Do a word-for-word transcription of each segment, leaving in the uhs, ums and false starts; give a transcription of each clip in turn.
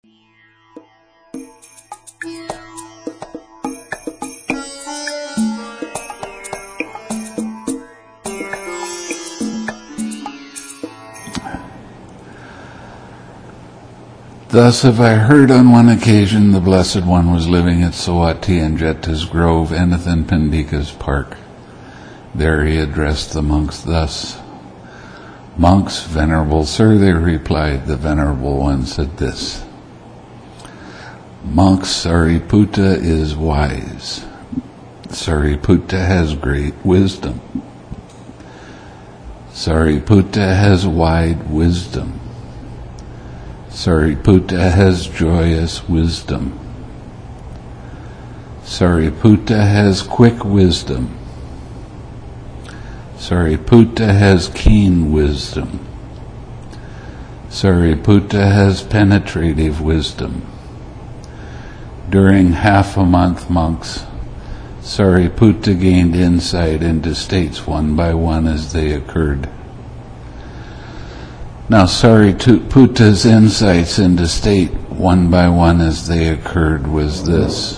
Thus have I heard on one occasion the Blessed One was living at Sawati in Jeta's Grove, Anathan Pandika's park. There he addressed the monks thus. Monks, Venerable Sir, they replied. The Venerable One said this. Monks, Sariputta is wise. Sariputta has great wisdom. Sariputta has wide wisdom. Sariputta has joyous wisdom. Sariputta has quick wisdom. Sariputta has keen wisdom. Sariputta has penetrative wisdom. During half a month, monks, Sariputta gained insight into states one by one as they occurred. Now Sariputta's insights into state one by one as they occurred was this.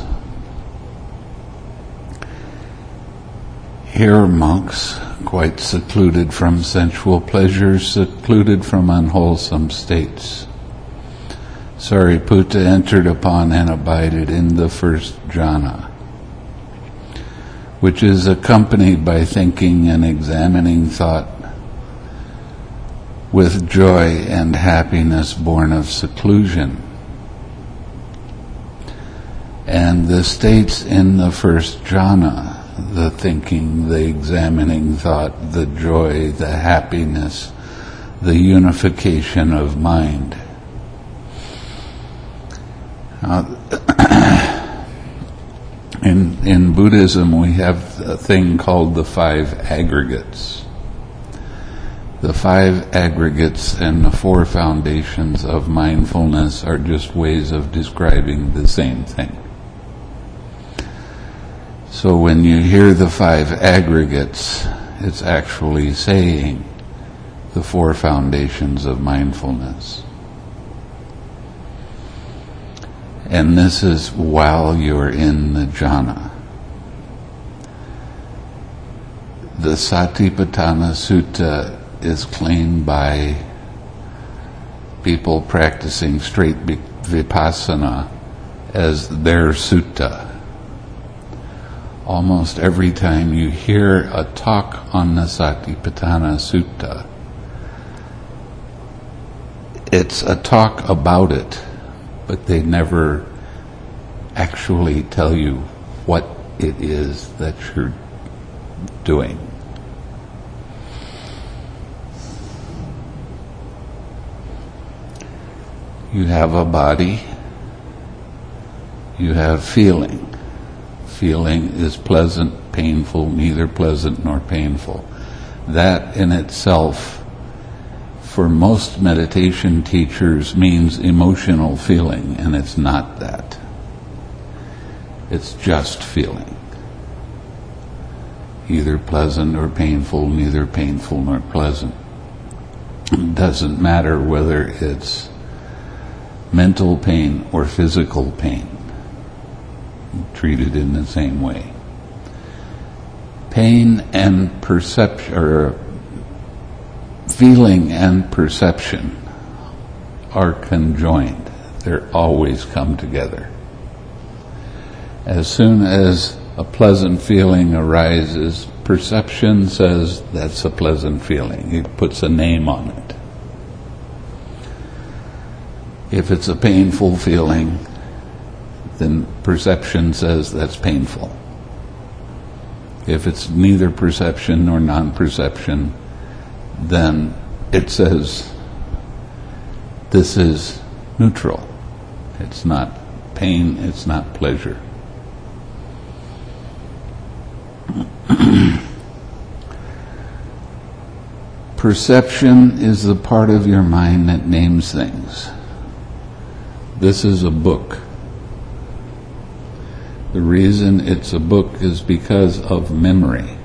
Here monks, quite secluded from sensual pleasures, secluded from unwholesome states, Sariputta entered upon and abided in the first jhana, which is accompanied by thinking and examining thought, with joy and happiness born of seclusion. And the states in the first jhana, the thinking, the examining thought, the joy, the happiness, the unification of mind. Uh, in, in Buddhism we have a thing called the five aggregates. The five aggregates and the four foundations of mindfulness are just ways of describing the same thing. So when you hear the five aggregates, it's actually saying the four foundations of mindfulness. And this is while you're in the jhana. The Satipatthana Sutta is claimed by people practicing straight vipassana as their sutta. Almost every time you hear a talk on the Satipatthana Sutta, it's a talk about it, but they never actually tell you what it is that you're doing. You have a body, you have feeling. Feeling is pleasant, painful, neither pleasant nor painful. That in itself, for most meditation teachers, means emotional feeling, and it's not that. It's just feeling. Either pleasant or painful, neither painful nor pleasant. It doesn't matter whether it's mental pain or physical pain, treated in the same way. Pain and perception, or feeling and perception, are conjoined. They're always come together. As soon as a pleasant feeling arises, perception says that's a pleasant feeling. It puts a name on it. If it's a painful feeling, then perception says that's painful. If it's neither perception nor non-perception, then it says this is neutral. It's not pain, it's not pleasure. Perception is the part of your mind that names things. This is a book. The reason it's a book is because of memory.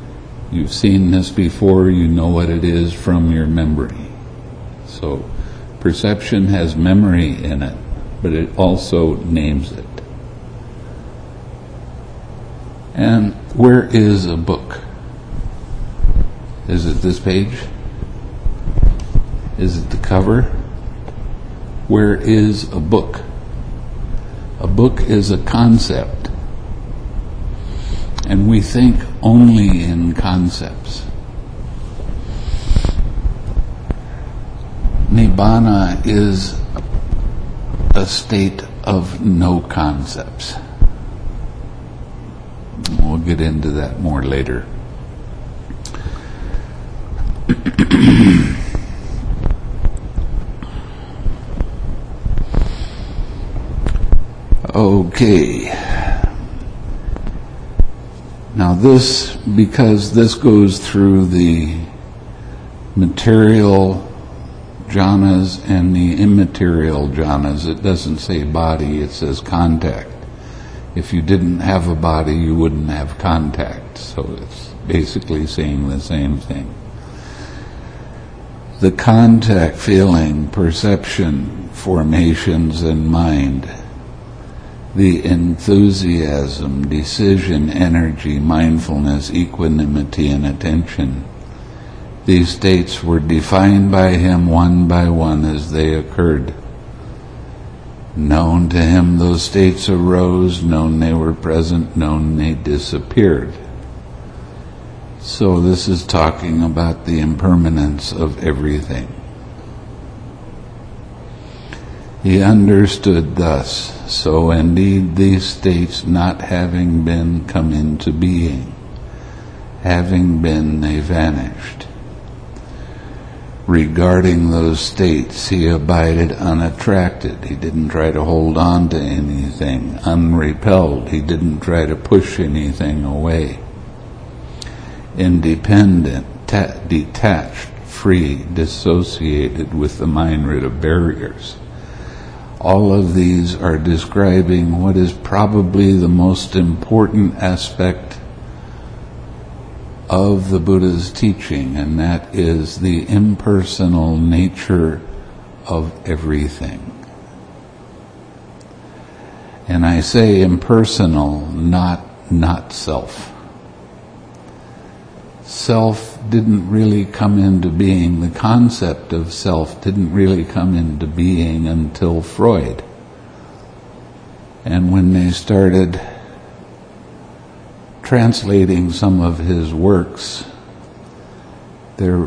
You've seen this before, you know what it is from your memory. So Perception has memory in it, but it also names it. And where is a book? Is it this page? Is it the cover? Where is a book? A book is a concept. And we think only in concepts. Nibbana is a state of no concepts. We'll get into that more later. Okay. Now this, because this goes through the material jhanas and the immaterial jhanas. It doesn't say body, it says contact. If you didn't have a body, you wouldn't have contact. So it's basically saying the same thing. The contact, feeling, perception, formations, and mind, the enthusiasm, decision, energy, mindfulness, equanimity, and attention. These states were defined by him one by one as they occurred. Known to him those states arose, known they were present, known they disappeared. So this is talking about the impermanence of everything. He understood thus, so indeed these states not having been come into being, having been they vanished. Regarding those states, he abided unattracted. He didn't try to hold on to anything. Unrepelled. He didn't try to push anything away. Independent, ta- detached, free, dissociated, with the mind rid of barriers. All of these are describing what is probably the most important aspect of the Buddha's teaching, and that is the impersonal nature of everything. And I say impersonal, not not self. Self didn't really come into being, the concept of self didn't really come into being until Freud. And when they started translating some of his works, there,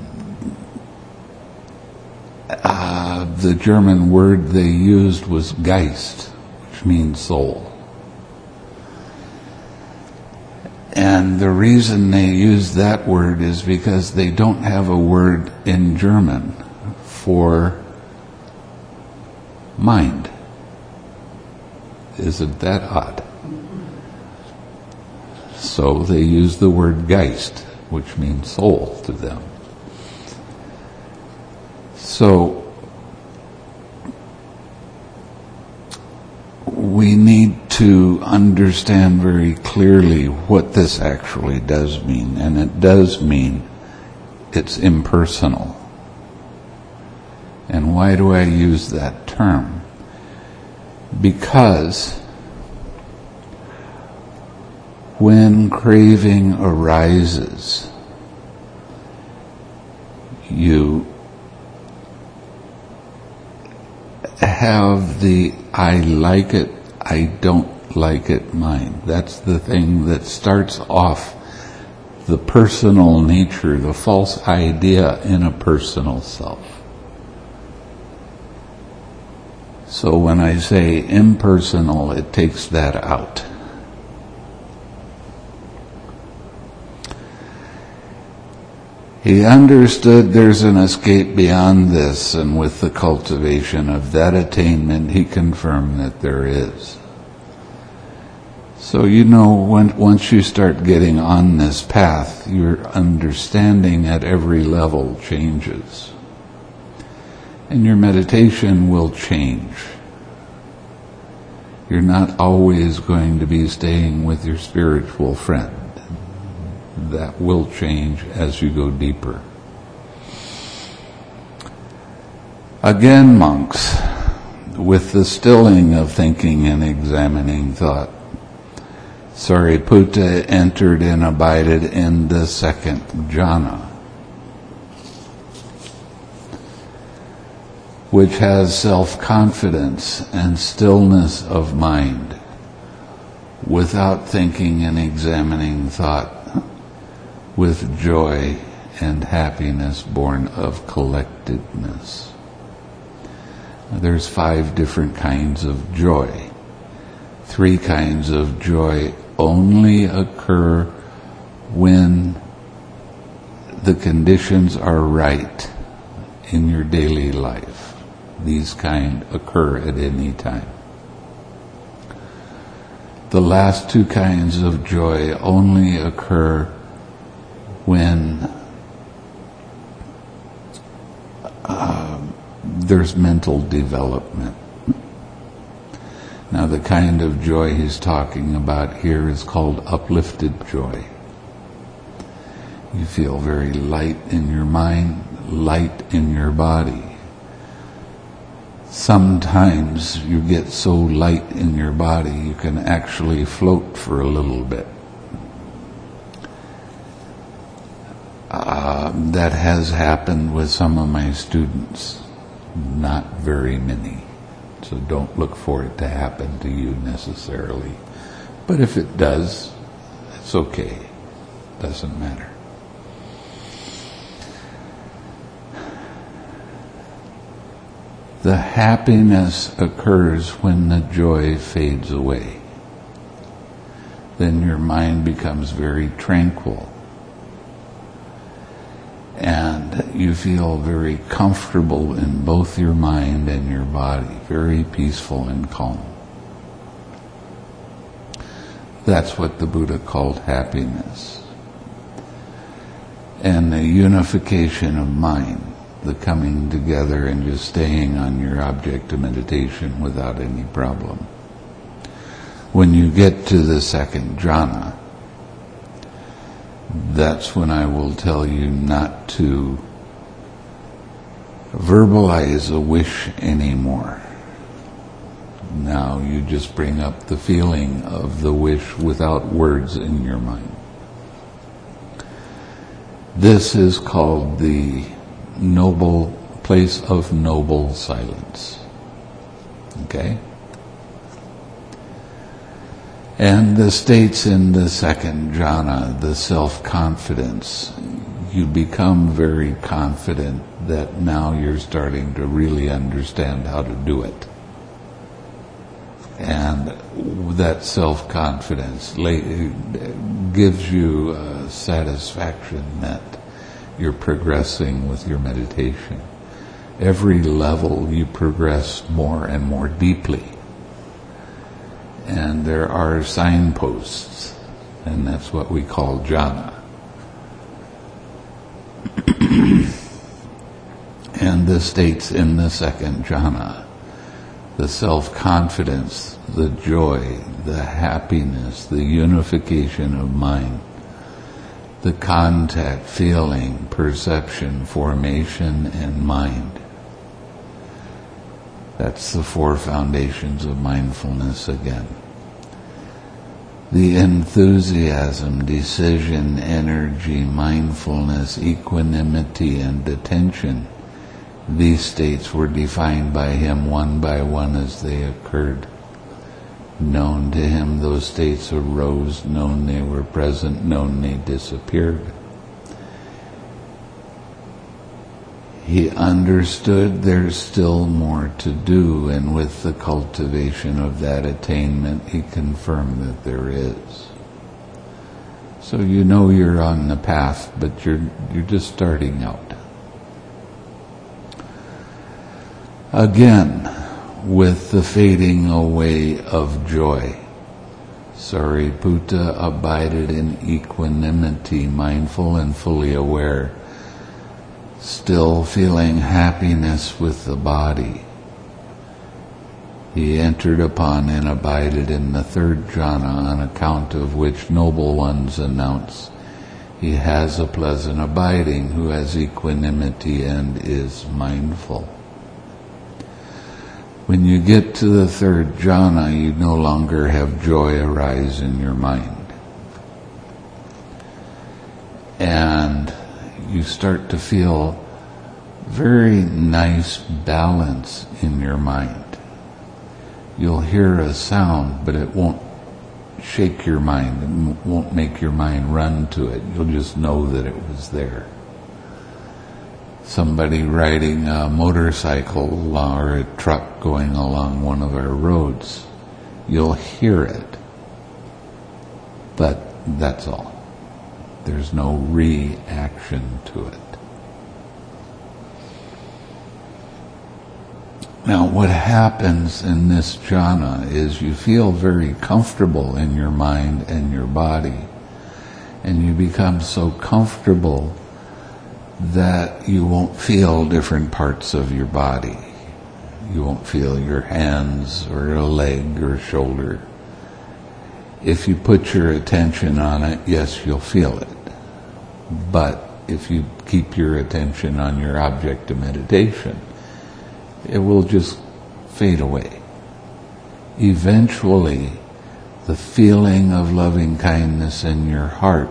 uh, the German word they used was Geist, which means soul. And the reason they use that word is because they don't have a word in German for mind. Isn't that odd? So they use the word Geist, which means soul to them. So we need to understand very clearly what this actually does mean, and it does mean it's impersonal. And why do I use that term? Because when craving arises, you have the I like it, I don't like it mind. That's the thing that starts off the personal nature, the false idea in a personal self. So when I say impersonal, it takes that out. He understood there's an escape beyond this, and with the cultivation of that attainment, he confirmed that there is. So you know, when, once you start getting on this path, your understanding at every level changes. And your meditation will change. You're not always going to be staying with your spiritual friend. That will change as you go deeper. Again, monks, with the stilling of thinking and examining thought, Sariputta entered and abided in the second jhana, which has self-confidence and stillness of mind, without thinking and examining thought, with joy and happiness born of collectedness. There's five different kinds of joy. Three kinds of joy only occur when the conditions are right in your daily life. These kind occur at any time. The last two kinds of joy only occur when uh, there's mental development. Now, the kind of joy he's talking about here is called uplifted joy. You feel very light in your mind, light in your body. Sometimes you get so light in your body you can actually float for a little bit. Uh, that has happened with some of my students. Not very many. So don't look for it to happen to you necessarily. But if it does, it's okay. Doesn't matter. The happiness occurs when the joy fades away. Then your mind becomes very tranquil. And you feel very comfortable in both your mind and your body, very peaceful and calm. That's what the Buddha called happiness. And the unification of mind, the coming together and just staying on your object of meditation without any problem. When you get to the second jhana, that's when I will tell you not to verbalize a wish anymore. Now you just bring up the feeling of the wish without words in your mind. This is called the noble place of noble silence. Okay? And the states in the second jhana, the self-confidence, you become very confident that now you're starting to really understand how to do it. And that self-confidence gives you a satisfaction that you're progressing with your meditation. Every level you progress more and more deeply. And there are signposts, and that's what we call jhana. And the states in the second jhana, the self-confidence, the joy, the happiness, the unification of mind, the contact, feeling, perception, formation, and mind. That's the four foundations of mindfulness again. The enthusiasm, decision, energy, mindfulness, equanimity, and attention. These states were defined by him one by one as they occurred. Known to him, those states arose. Known they were present. Known they disappeared. He understood there's still more to do, and with the cultivation of that attainment, he confirmed that there is. So you know you're on the path, but you're you're just starting out. Again, with the fading away of joy, Sariputta abided in equanimity, mindful and fully aware, still feeling happiness with the body. He entered upon and abided in the third jhana, on account of which noble ones announce, he has a pleasant abiding who has equanimity and is mindful. When you get to the third jhana, you no longer have joy arise in your mind. And you start to feel very nice balance in your mind. You'll hear a sound, but it won't shake your mind. It won't make your mind run to it. You'll just know that it was there. Somebody riding a motorcycle or a truck going along one of our roads, you'll hear it. But that's all. There's no reaction to it. Now, what happens in this jhana is you feel very comfortable in your mind and your body, and you become so comfortable that you won't feel different parts of your body. You won't feel your hands or a leg or shoulder. If you put your attention on it, yes, you'll feel it. But if you keep your attention on your object of meditation, it will just fade away. Eventually, the feeling of loving kindness in your heart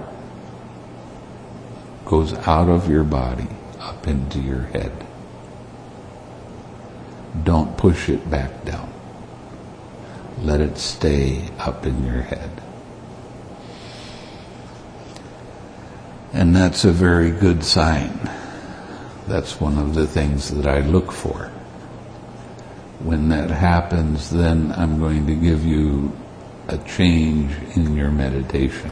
goes out of your body, up into your head. Don't push it back down. Let it stay up in your head. And that's a very good sign. That's one of the things that I look for. When that happens, then I'm going to give you a change in your meditation.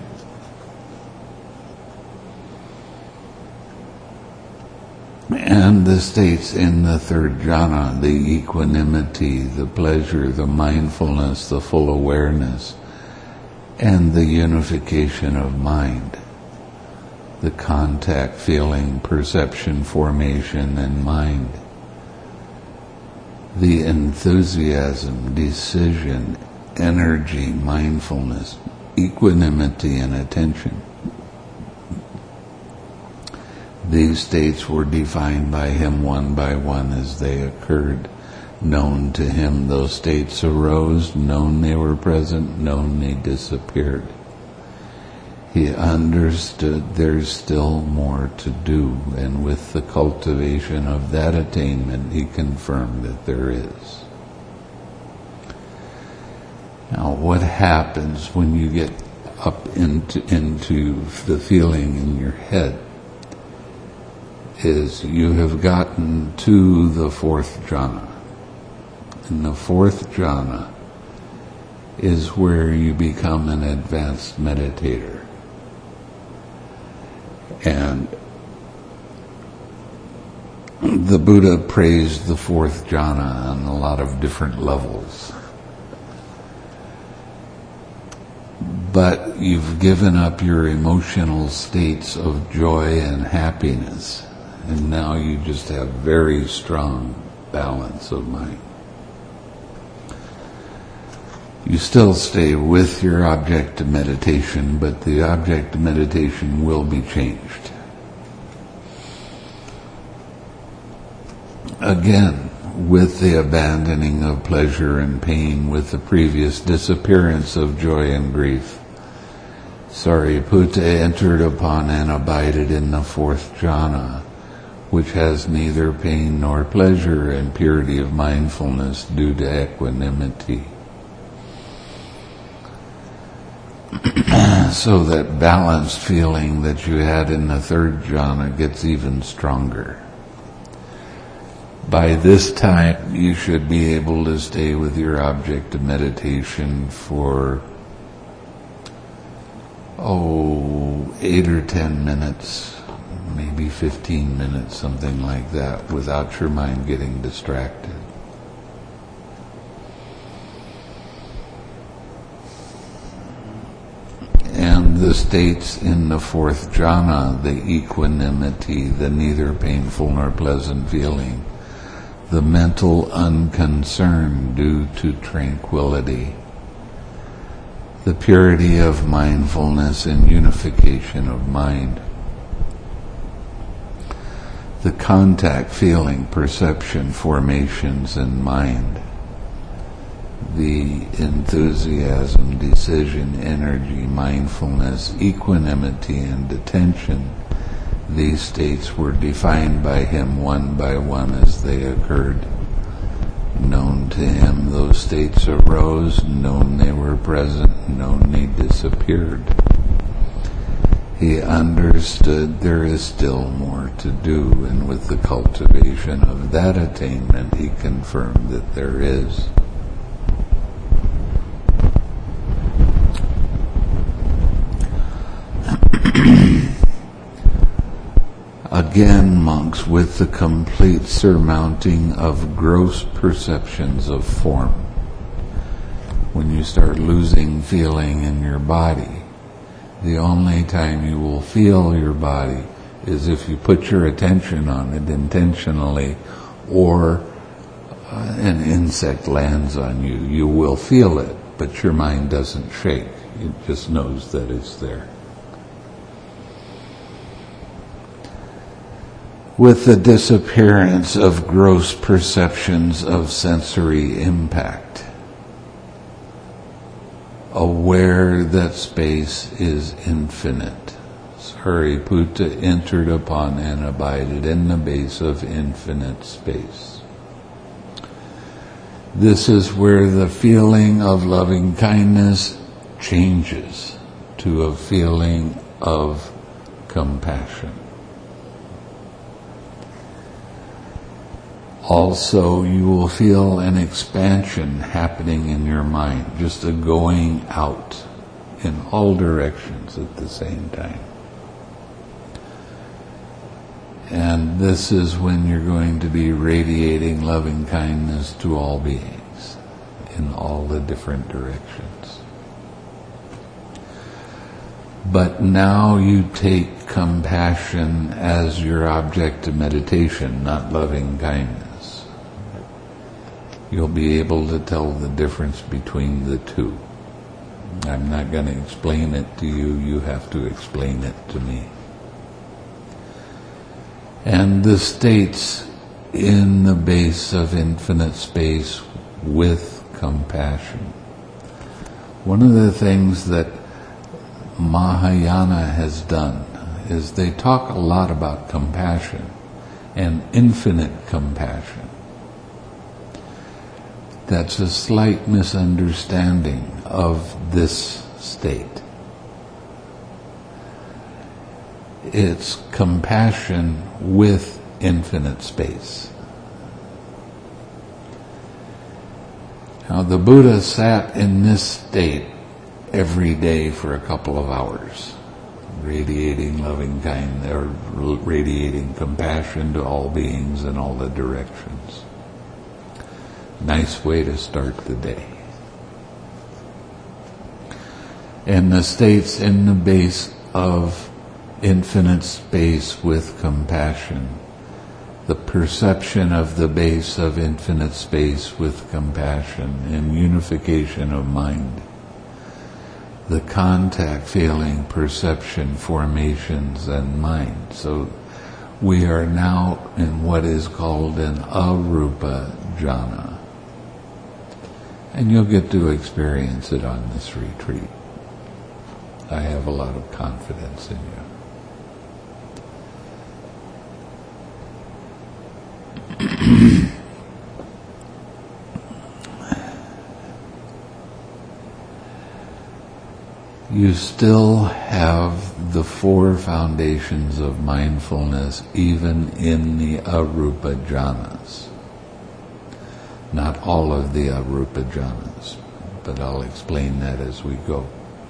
And the states in the third jhana, the equanimity, the pleasure, the mindfulness, the full awareness, and the unification of mind, the contact, feeling, perception, formation, and mind, the enthusiasm, decision, energy, mindfulness, equanimity, and attention. These states were defined by him one by one as they occurred. Known to him those states arose, known they were present, known they disappeared. He understood there's still more to do, and with the cultivation of that attainment, he confirmed that there is. Now, what happens when you get up into, into the feeling in your head is you have gotten to the fourth jhana. And the fourth jhana is where you become an advanced meditator. And the Buddha praised the fourth jhana on a lot of different levels. But you've given up your emotional states of joy and happiness, and now you just have very strong balance of mind. You still stay with your object of meditation, but the object of meditation will be changed. Again, with the abandoning of pleasure and pain, with the previous disappearance of joy and grief, Sariputta entered upon and abided in the fourth jhana, which has neither pain nor pleasure, and purity of mindfulness due to equanimity. So that balanced feeling that you had in the third jhana gets even stronger. By this time, you should be able to stay with your object of meditation for, oh, eight or ten minutes, maybe fifteen minutes, something like that, without your mind getting distracted. And the states in the fourth jhana, the equanimity, the neither painful nor pleasant feeling, the mental unconcern due to tranquility, the purity of mindfulness and unification of mind, the contact, feeling, perception, formations, and mind, the enthusiasm, decision, energy, mindfulness, equanimity, and attention, these states were defined by him one by one as they occurred. Known to him, those states arose, known they were present, known they disappeared. He understood there is still more to do, and with the cultivation of that attainment, he confirmed that there is. Again, monks, with the complete surmounting of gross perceptions of form. When you start losing feeling in your body, the only time you will feel your body is if you put your attention on it intentionally, or uh, an insect lands on you. You will feel it, but your mind doesn't shake. It just knows that it's there. With the disappearance of gross perceptions of sensory impact, aware that space is infinite, Sariputta entered upon and abided in the base of infinite space. This is where the feeling of loving kindness changes to a feeling of compassion. Also, you will feel an expansion happening in your mind, just a going out in all directions at the same time. And this is when you're going to be radiating loving kindness to all beings in all the different directions. But now you take compassion as your object of meditation, not loving kindness. You'll be able to tell the difference between the two. I'm not going to explain it to you, you have to explain it to me. And the states in the base of infinite space with compassion. One of the things that Mahayana has done is they talk a lot about compassion and infinite compassion. That's a slight misunderstanding of this state. It's compassion with infinite space. Now, the Buddha sat in this state every day for a couple of hours, radiating loving kindness, or radiating compassion to all beings in all the directions. Nice way to start the day. And the states in the base of infinite space with compassion, the perception of the base of infinite space with compassion and unification of mind, the contact, feeling, perception, formations, and mind. So we are now in what is called an arupa jhana. And you'll get to experience it on this retreat. I have a lot of confidence in you. You still have the four foundations of mindfulness even in the arupa jhanas. Not all of the arupa jhanas, but I'll explain that as we go.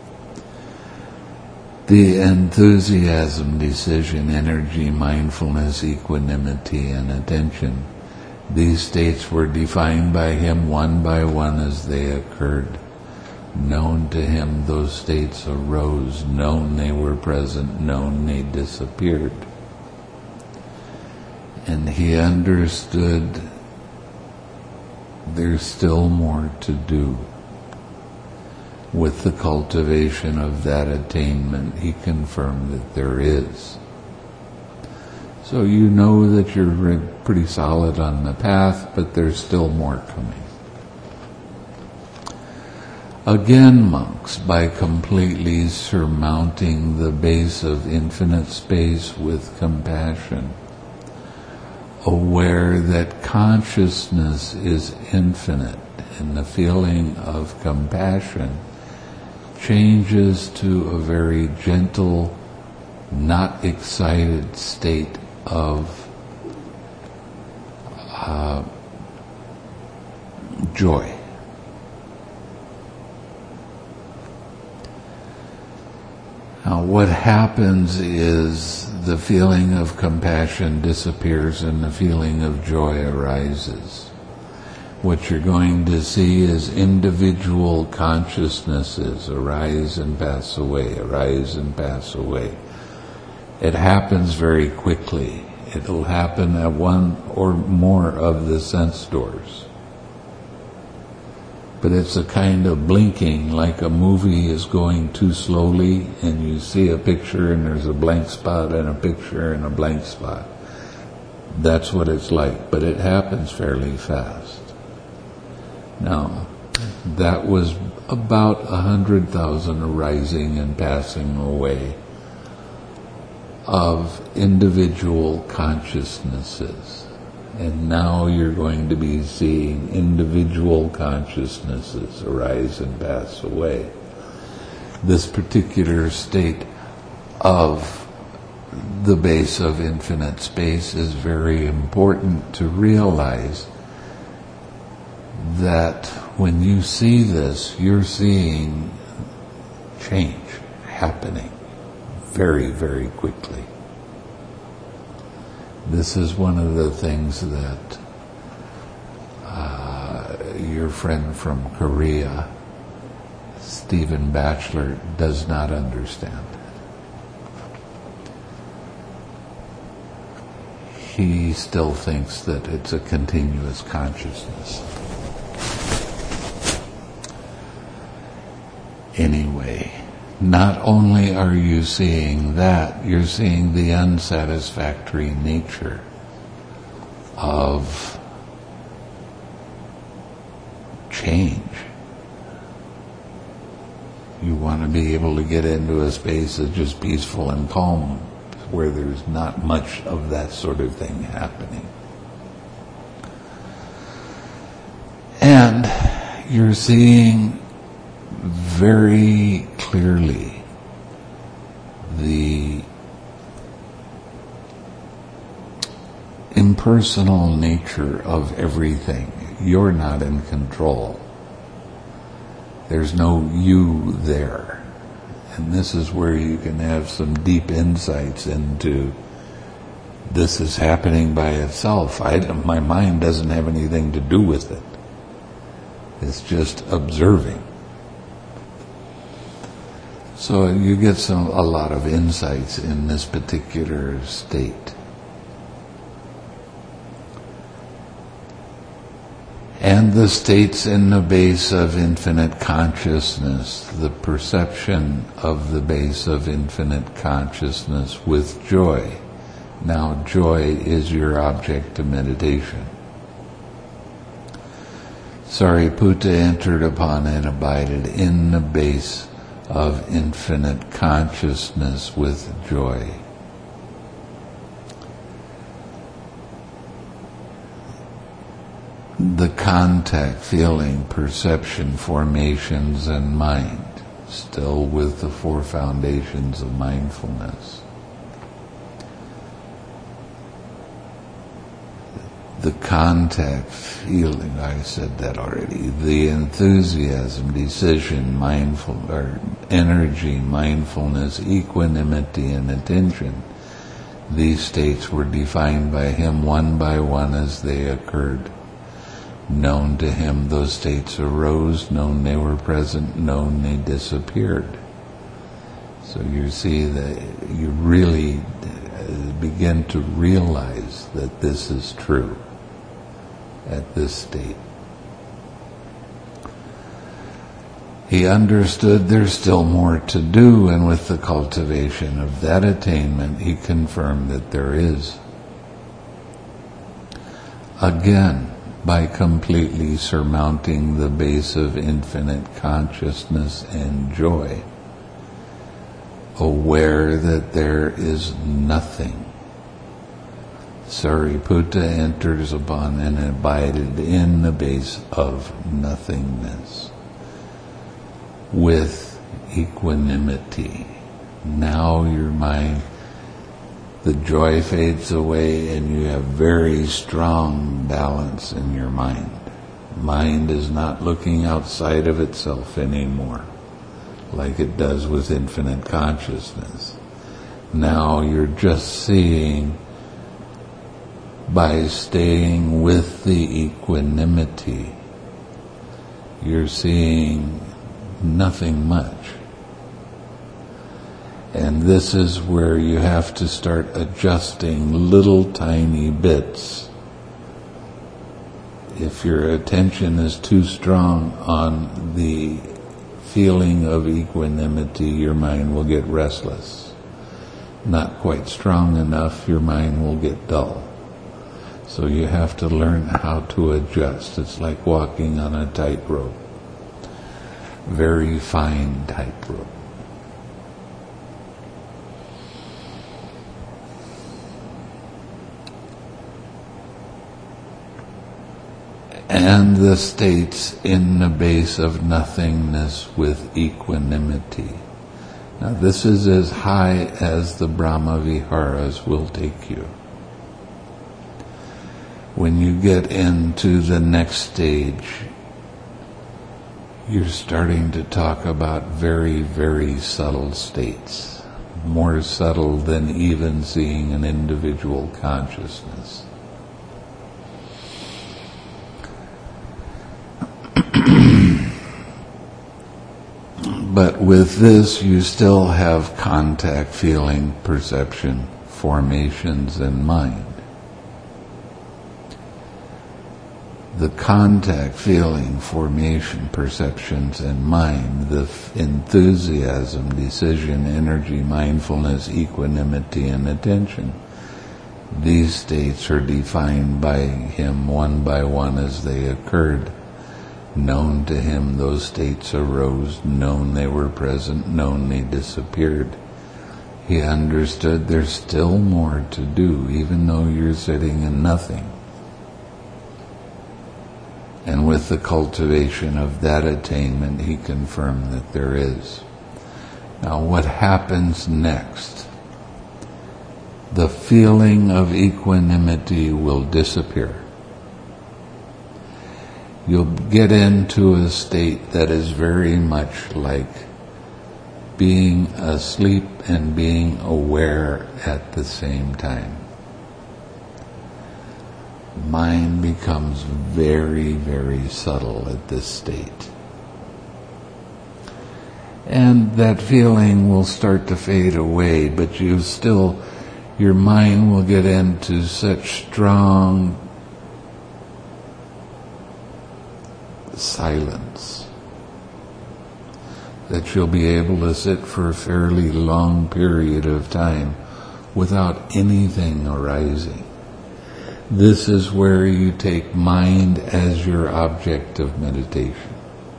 The enthusiasm, decision, energy, mindfulness, equanimity, and attention, these states were defined by him one by one as they occurred. Known to him, those states arose, known they were present, known they disappeared. And he understood there's still more to do. With the cultivation of that attainment, he confirmed that there is. So you know that you're pretty solid on the path, but there's still more coming. Again, monks, by completely surmounting the base of infinite space with compassion, aware that consciousness is infinite, and the feeling of compassion changes to a very gentle, not excited state of uh, joy. Now, what happens is the feeling of compassion disappears and the feeling of joy arises. What you're going to see is individual consciousnesses arise and pass away, arise and pass away. It happens very quickly. It'll happen at one or more of the sense doors. But it's a kind of blinking, like a movie is going too slowly and you see a picture and there's a blank spot and a picture and a blank spot. That's what it's like, but it happens fairly fast. Now, that was about a hundred thousand arising and passing away of individual consciousnesses. And now you're going to be seeing individual consciousnesses arise and pass away. This particular state of the base of infinite space is very important to realize that when you see this, you're seeing change happening very, very quickly. This is one of the things that uh, your friend from Korea, Stephen Batchelor, does not understand. He still thinks that it's a continuous consciousness. Anyway, not only are you seeing that, you're seeing the unsatisfactory nature of change. You want to be able to get into a space that's just peaceful and calm, where there's not much of that sort of thing happening. And you're seeing very clearly the impersonal nature of everything. You're not in control. There's no you there. And this is where you can have some deep insights into this is happening by itself. I, my mind doesn't have anything to do with it. It's just observing. So you get some a lot of insights in this particular state. And the states in the base of infinite consciousness, the perception of the base of infinite consciousness with joy. Now joy is your object of meditation. Sariputta entered upon and abided in the base of infinite consciousness with joy. The contact, feeling, perception, formations, and mind, still with the four foundations of mindfulness. The contact, feeling, I said that already. The enthusiasm, decision, mindful, or energy, mindfulness, equanimity, and attention. These states were defined by him one by one as they occurred. Known to him, those states arose, known they were present, known they disappeared. So you see that you really begin to realize that this is true at this state. He understood there's still more to do, and with the cultivation of that attainment, he confirmed that there is. Again, by completely surmounting the base of infinite consciousness and joy, aware that there is nothing. Sariputta enters upon and abided in the base of nothingness with equanimity. Now your mind, the joy fades away and you have very strong balance in your mind. Mind is not looking outside of itself anymore, like it does with infinite consciousness. Now you're just seeing, by staying with the equanimity, you're seeing nothing much. And this is where you have to start adjusting little tiny bits. If your attention is too strong on the feeling of equanimity, your mind will get restless. Not quite strong enough, your mind will get dull. So you have to learn how to adjust. It's like walking on a tightrope. Very fine tightrope. And the states in the base of nothingness with equanimity. Now this is as high as the Brahma Viharas will take you. When you get into the next stage, you're starting to talk about very, very subtle states, more subtle than even seeing an individual consciousness. But with this, you still have contact, feeling, perception, formations, and mind. The contact, feeling, formation, perceptions, and mind, the f- enthusiasm, decision, energy, mindfulness, equanimity, and attention, these states are defined by him one by one as they occurred. Known to him, those states arose, known they were present, known they disappeared. He understood there's still more to do, even though you're sitting in nothing. And with the cultivation of that attainment, he confirmed that there is. Now what happens next? The feeling of equanimity will disappear. You'll get into a state that is very much like being asleep and being aware at the same time. Mind becomes very, very subtle at this state. And that feeling will start to fade away, but you still, your mind will get into such strong silence that you'll be able to sit for a fairly long period of time without anything arising. This is where you take mind as your object of meditation.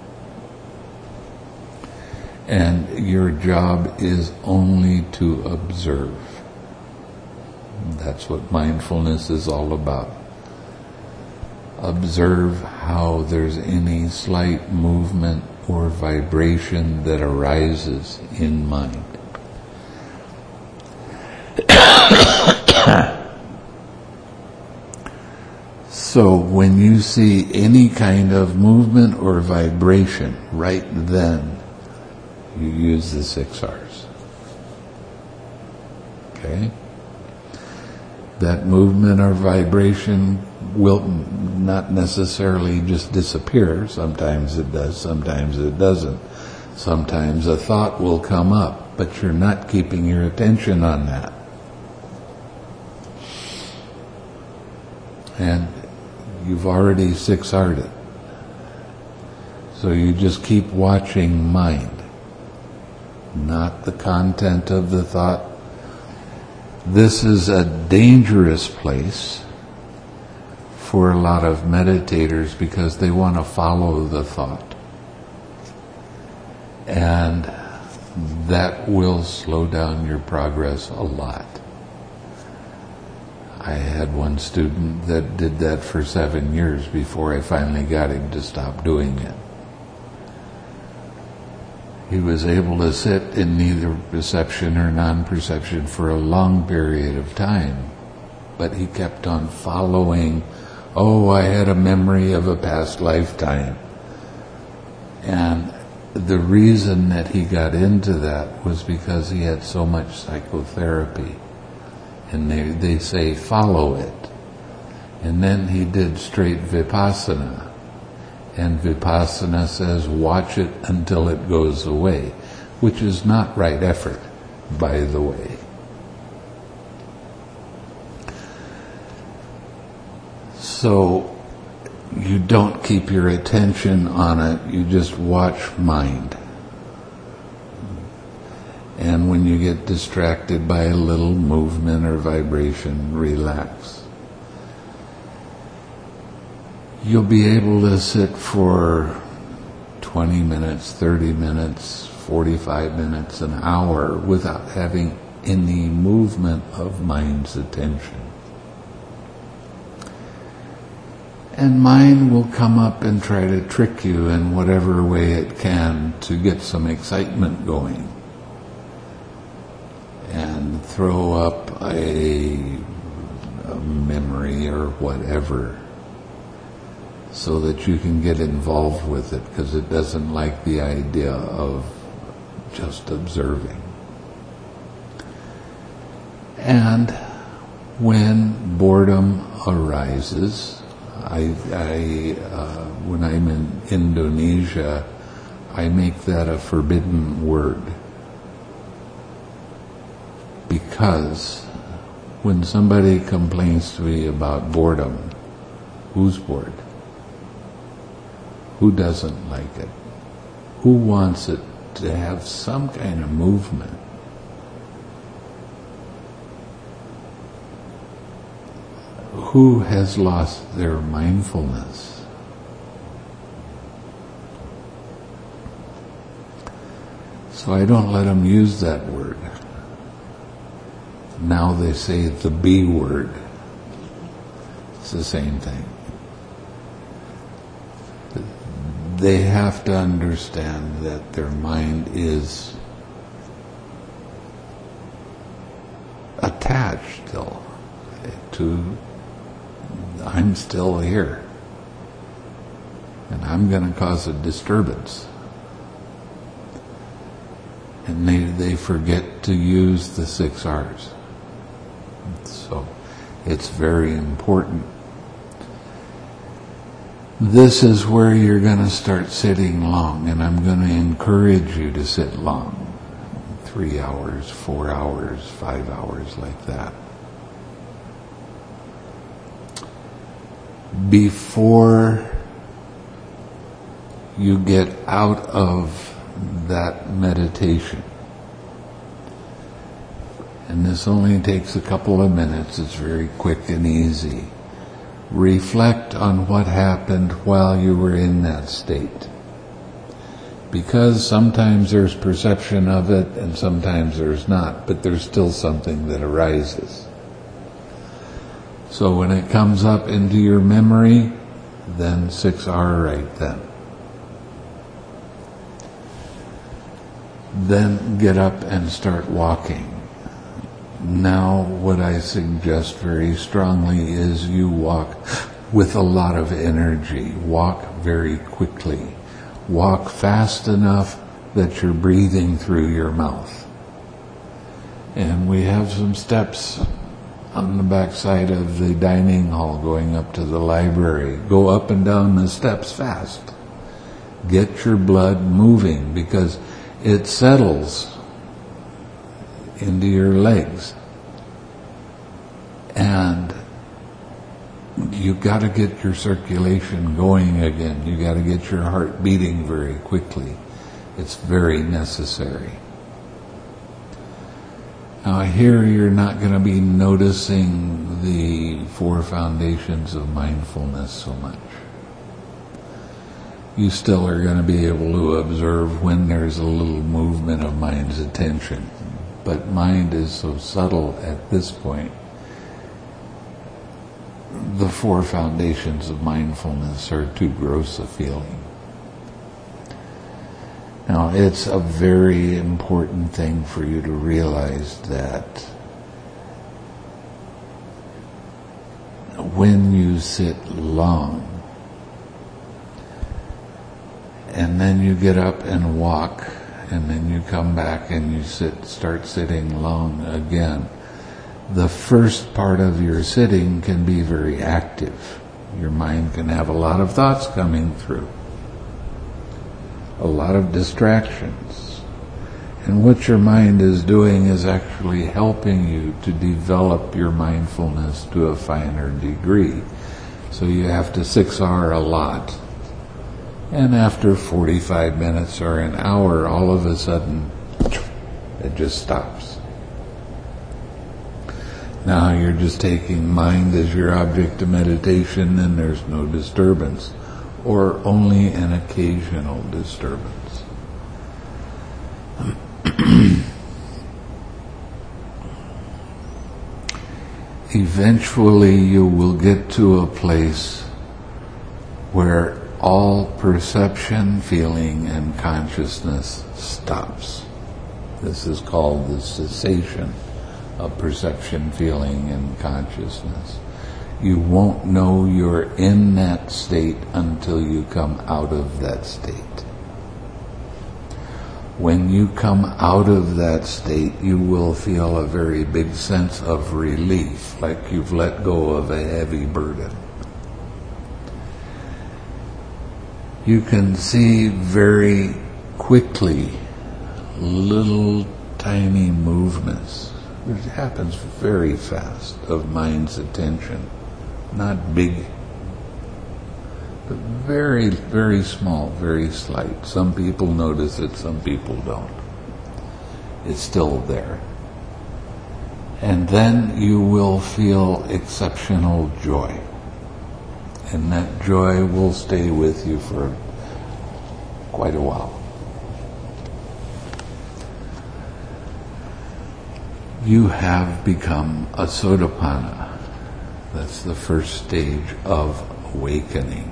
And your job is only to observe. That's what mindfulness is all about. Observe how there's any slight movement or vibration that arises in mind. So when you see any kind of movement or vibration, right then, you use the six R's. Okay? That movement or vibration will not necessarily just disappear. Sometimes it does, sometimes it doesn't. Sometimes a thought will come up, but you're not keeping your attention on that. And you've already six R'd it. So you just keep watching mind, not the content of the thought. This is a dangerous place for a lot of meditators because they want to follow the thought. And that will slow down your progress a lot. I had one student that did that for seven years before I finally got him to stop doing it. He was able to sit in neither perception or non-perception for a long period of time, but he kept on following, oh, I had a memory of a past lifetime. And the reason that he got into that was because he had so much psychotherapy. And they, they say, follow it. And then he did straight Vipassana. And Vipassana says, watch it until it goes away, which is not right effort, by the way. So you don't keep your attention on it, you just watch mind. And when you get distracted by a little movement or vibration, relax. You'll be able to sit for twenty minutes, thirty minutes, forty-five minutes, an hour without having any movement of mind's attention. And mind will come up and try to trick you in whatever way it can to get some excitement going. And throw up a, a memory or whatever so that you can get involved with it, because it doesn't like the idea of just observing. And when boredom arises, I, I uh, when I'm in Indonesia, I make that a forbidden word. Because when somebody complains to me about boredom, who's bored? Who doesn't like it? Who wants it to have some kind of movement? Who has lost their mindfulness? So I don't let them use that word. Now they say the B word. It's the same thing. They have to understand that their mind is attached still to, I'm still here. And I'm going to cause a disturbance. And they, they forget to use the six R's. So it's very important. This is where you're going to start sitting long, and I'm going to encourage you to sit long. Three hours, four hours, five hours, like that. Before you get out of that meditation, and this only takes a couple of minutes, it's very quick and easy. Reflect on what happened while you were in that state. Because sometimes there's perception of it and sometimes there's not, but there's still something that arises. So when it comes up into your memory, then six R right then. Then get up and start walking. Now, what I suggest very strongly is you walk with a lot of energy. Walk very quickly. Walk fast enough that you're breathing through your mouth. And we have some steps on the back side of the dining hall going up to the library. Go up and down the steps fast. Get your blood moving, because it settles into your legs. And you got to get your circulation going again. You got to get your heart beating very quickly. It's very necessary. Now here you're not going to be noticing the four foundations of mindfulness so much. You still are going to be able to observe when there's a little movement of mind's attention. But mind is so subtle at this point, the four foundations of mindfulness are too gross a feeling. Now, it's a very important thing for you to realize that when you sit long, and then you get up and walk, and then you come back and you sit, start sitting long again, the first part of your sitting can be very active. Your mind can have a lot of thoughts coming through, a lot of distractions. And what your mind is doing is actually helping you to develop your mindfulness to a finer degree. So you have to six R a lot. And after forty-five minutes or an hour, all of a sudden, it just stops. Now you're just taking mind as your object of meditation, and there's no disturbance, or only an occasional disturbance. Eventually you will get to a place where all perception, feeling, and consciousness stops. This is called the cessation of perception, feeling, and consciousness. You won't know you're in that state until you come out of that state. When you come out of that state, you will feel a very big sense of relief, like you've let go of a heavy burden. You can see very quickly little tiny movements. It happens very fast of mind's attention. Not big, but very, very small, very slight. Some people notice it, some people don't. It's still there. And then you will feel exceptional joy. And that joy will stay with you for quite a while. You have become a Sotapanna. That's the first stage of awakening.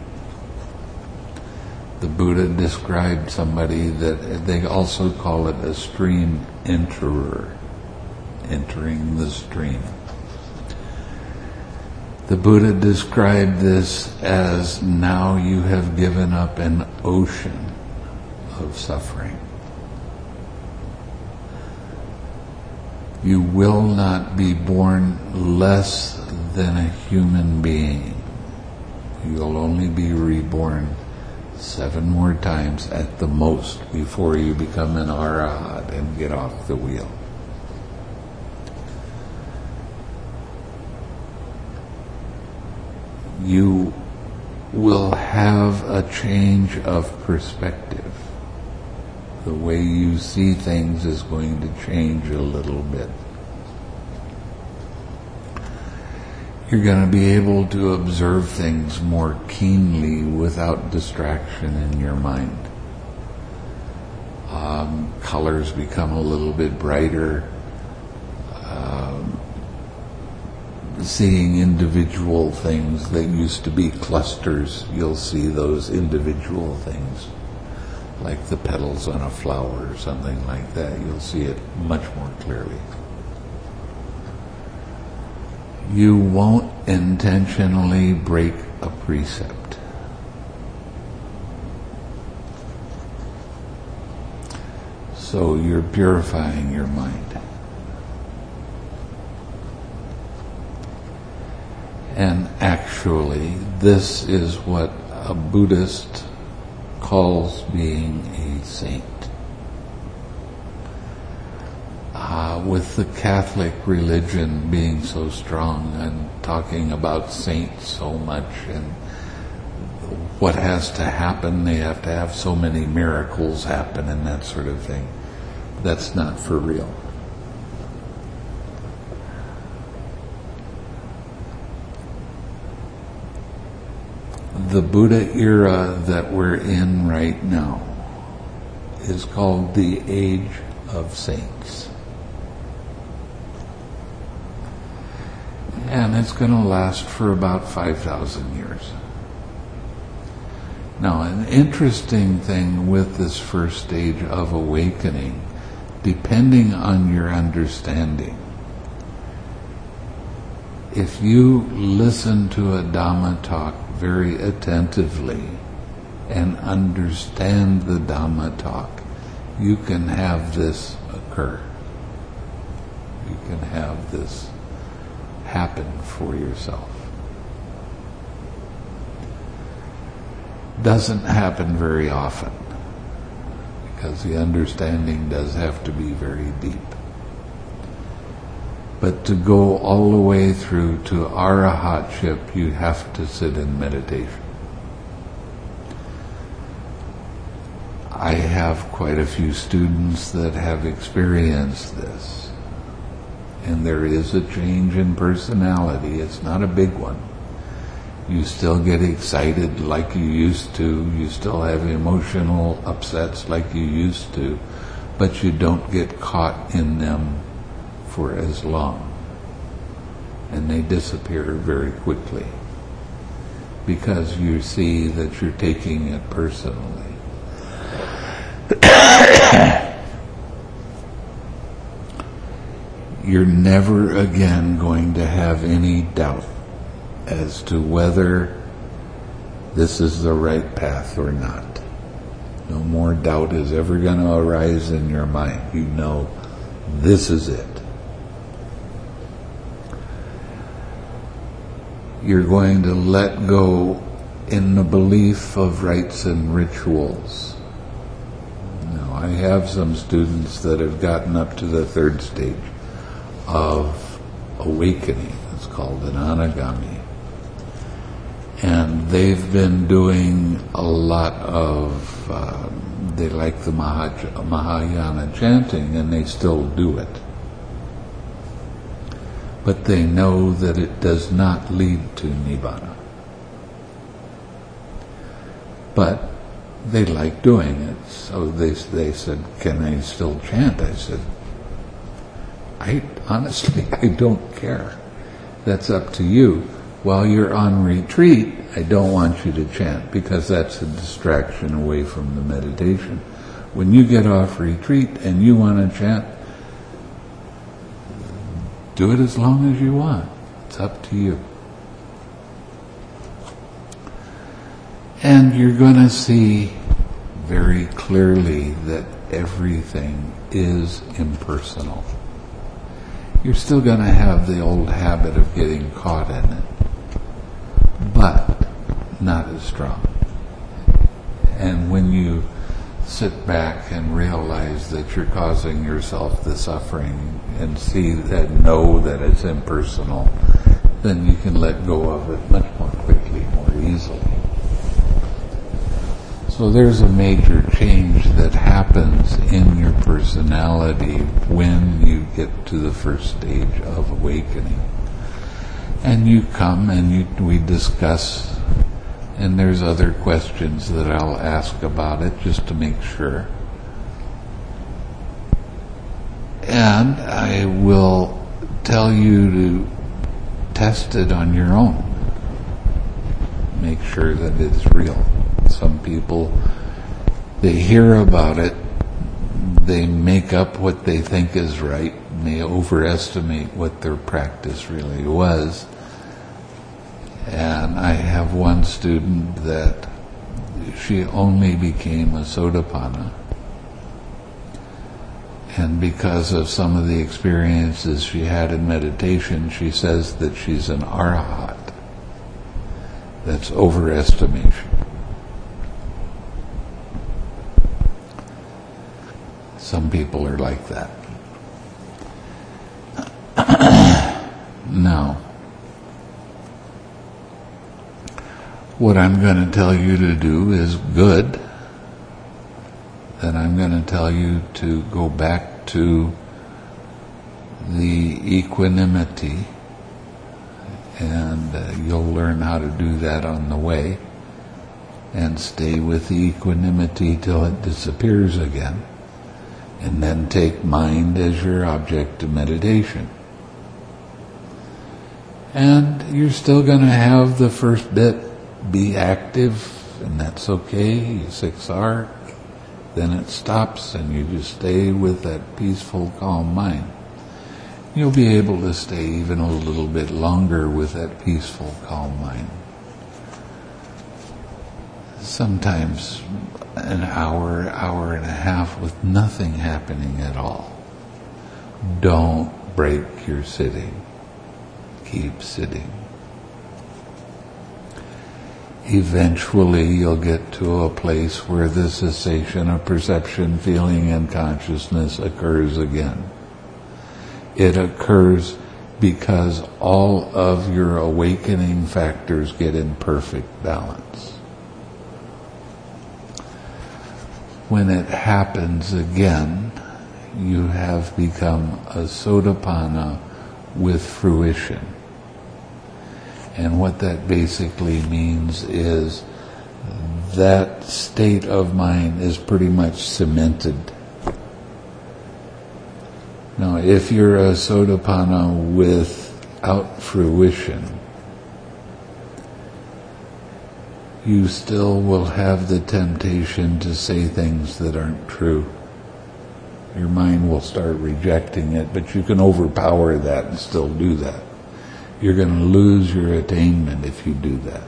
The Buddha described somebody that they also call it a stream enterer, entering the stream. The Buddha described this as, now you have given up an ocean of suffering. You will not be born less than a human being. You'll only be reborn seven more times at the most before you become an arahat and get off the wheel. You will have a change of perspective. The way you see things is going to change a little bit. You're going to be able to observe things more keenly without distraction in your mind. Um, colors become a little bit brighter. Um, seeing individual things that used to be clusters, you'll see those individual things, like the petals on a flower or something like that. You'll see it much more clearly. You won't intentionally break a precept. So you're purifying your mind. And actually, this is what a Buddhist calls being a saint. Uh, with the Catholic religion being so strong and talking about saints so much and what has to happen, they have to have so many miracles happen and that sort of thing. That's not for real. the Buddha era that we're in right now is called the Age of Saints. And it's going to last for about five thousand years. Now, an interesting thing with this first stage of awakening, depending on your understanding, if you listen to a Dhamma talk very attentively and understand the Dhamma talk, you can have this occur. You can have this happen for yourself. Doesn't happen very often because the understanding does have to be very deep. But to go all the way through to arahatship, you have to sit in meditation. I have quite a few students that have experienced this. And there is a change in personality. It's not a big one. You still get excited like you used to. You still have emotional upsets like you used to. But you don't get caught in them for as long. And they disappear very quickly. Because you see that you're taking it personally. You're never again going to have any doubt as to whether this is the right path or not. No more doubt is ever going to arise in your mind. You know, this is it. You're going to let go in the belief of rites and rituals. Now, I have some students that have gotten up to the third stage of awakening. It's called an anagami. And they've been doing a lot of, uh, they like the Mahaj- Mahayana chanting, and they still do it. But they know that it does not lead to Nibbana. But they like doing it. So they, they said, can I still chant? I said, I honestly, I don't care. That's up to you. While you're on retreat, I don't want you to chant because that's a distraction away from the meditation. When you get off retreat and you want to chant, do it as long as you want. It's up to you. And you're going to see very clearly that everything is impersonal. You're still going to have the old habit of getting caught in it, but not as strong. And when you sit back and realize that you're causing yourself the suffering and see that, know that it's impersonal, then you can let go of it much more quickly, more easily. So there's a major change that happens in your personality when you get to the first stage of awakening. And you come and you, we discuss, and there's other questions that I'll ask about it just to make sure. And I will tell you to test it on your own. Make sure that it's real. Some people, they hear about it, they make up what they think is right, and they overestimate what their practice really was. And I have one student that she only became a Sotapanna. And because of some of the experiences she had in meditation, she says that she's an arahat. That's overestimation. Some people are like that. Now, what I'm going to tell you to do is good. Then I'm going to tell you to go back to the equanimity, and uh, you'll learn how to do that on the way. and stay with the equanimity till it disappears again, and then take mind as your object of meditation. And you're still going to have the first bit be active, and that's okay, six R. Then it stops, and you just stay with that peaceful, calm mind. You'll be able to stay even a little bit longer with that peaceful, calm mind. Sometimes an hour, hour and a half with nothing happening at all. Don't break your sitting. Keep sitting. Eventually you'll get to a place where the cessation of perception, feeling, and consciousness occurs again. It occurs because all of your awakening factors get in perfect balance. When it happens again, you have become a Sotapanna with fruition. And what that basically means is that state of mind is pretty much cemented. Now, if you're a Sotapanna without fruition, you still will have the temptation to say things that aren't true. Your mind will start rejecting it, but you can overpower that and still do that. You're going to lose your attainment if you do that.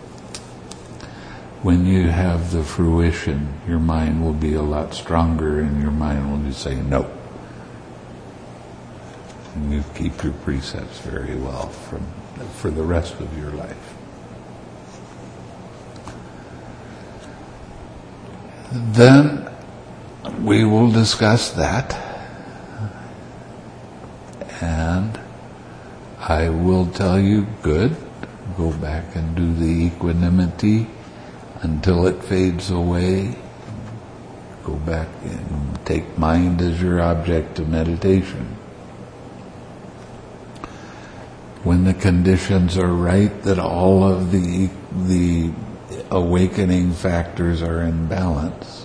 When you have the fruition, your mind will be a lot stronger, and your mind will just say no. And you keep your precepts very well from, for the rest of your life. Then we will discuss that, and I will tell you, good, go back and do the equanimity until it fades away. Go back and take mind as your object of meditation. When the conditions are right, that all of the the awakening factors are in balance,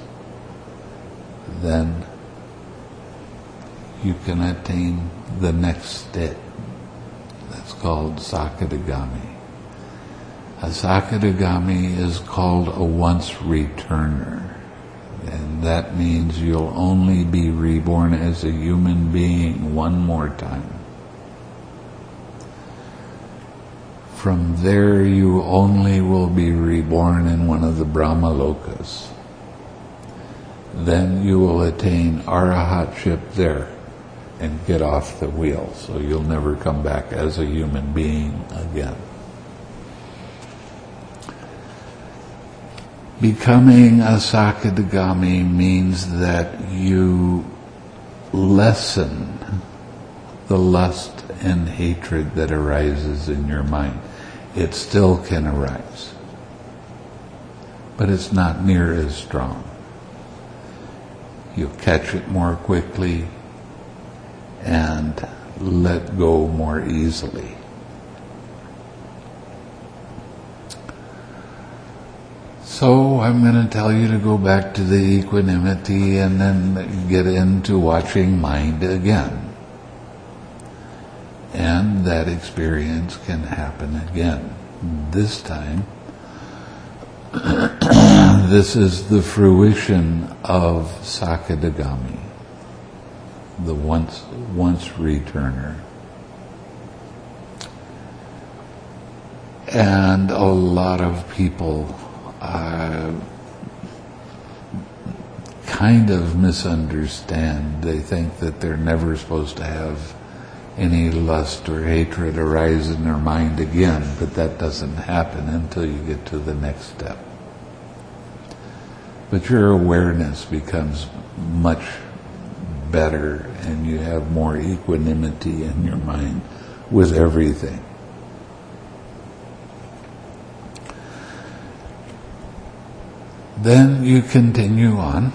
then you can attain the next step. That's called Sakadagami. A Sakadagami is called a once returner, and that means you'll only be reborn as a human being one more time. From there you only will be reborn in one of the Brahma Lokas. Then you will attain arahatship there and get off the wheel, so you'll never come back as a human being again. Becoming a Sakadagami means that you lessen the lust and hatred that arises in your mind. It still can arise, but it's not near as strong. You'll catch it more quickly and let go more easily. So I'm going to tell you to go back to the equanimity and then get into watching mind again. And that experience can happen again. This time, this is the fruition of Sakadagami, the once once returner. And a lot of people uh, kind of misunderstand. They think that they're never supposed to have any lust or hatred arise in their mind again, but that doesn't happen until you get to the next step. But your awareness becomes much better, and you have more equanimity in your mind with everything. Then you continue on,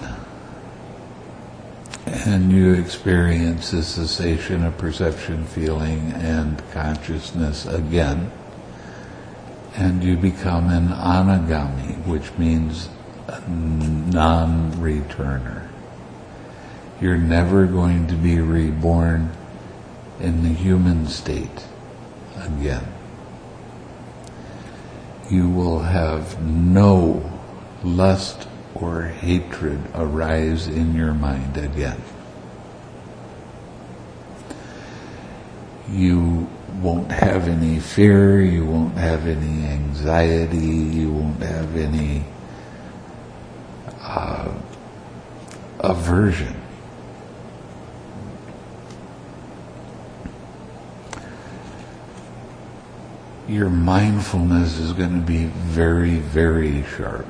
and you experience the cessation of perception, feeling, and consciousness again. and you become an anagami, which means a non-returner. You're never going to be reborn in the human state again. You will have no lust or hatred arise in your mind again. You won't have any fear, you won't have any anxiety, you won't have any uh, aversion. Your mindfulness is going to be very, very sharp.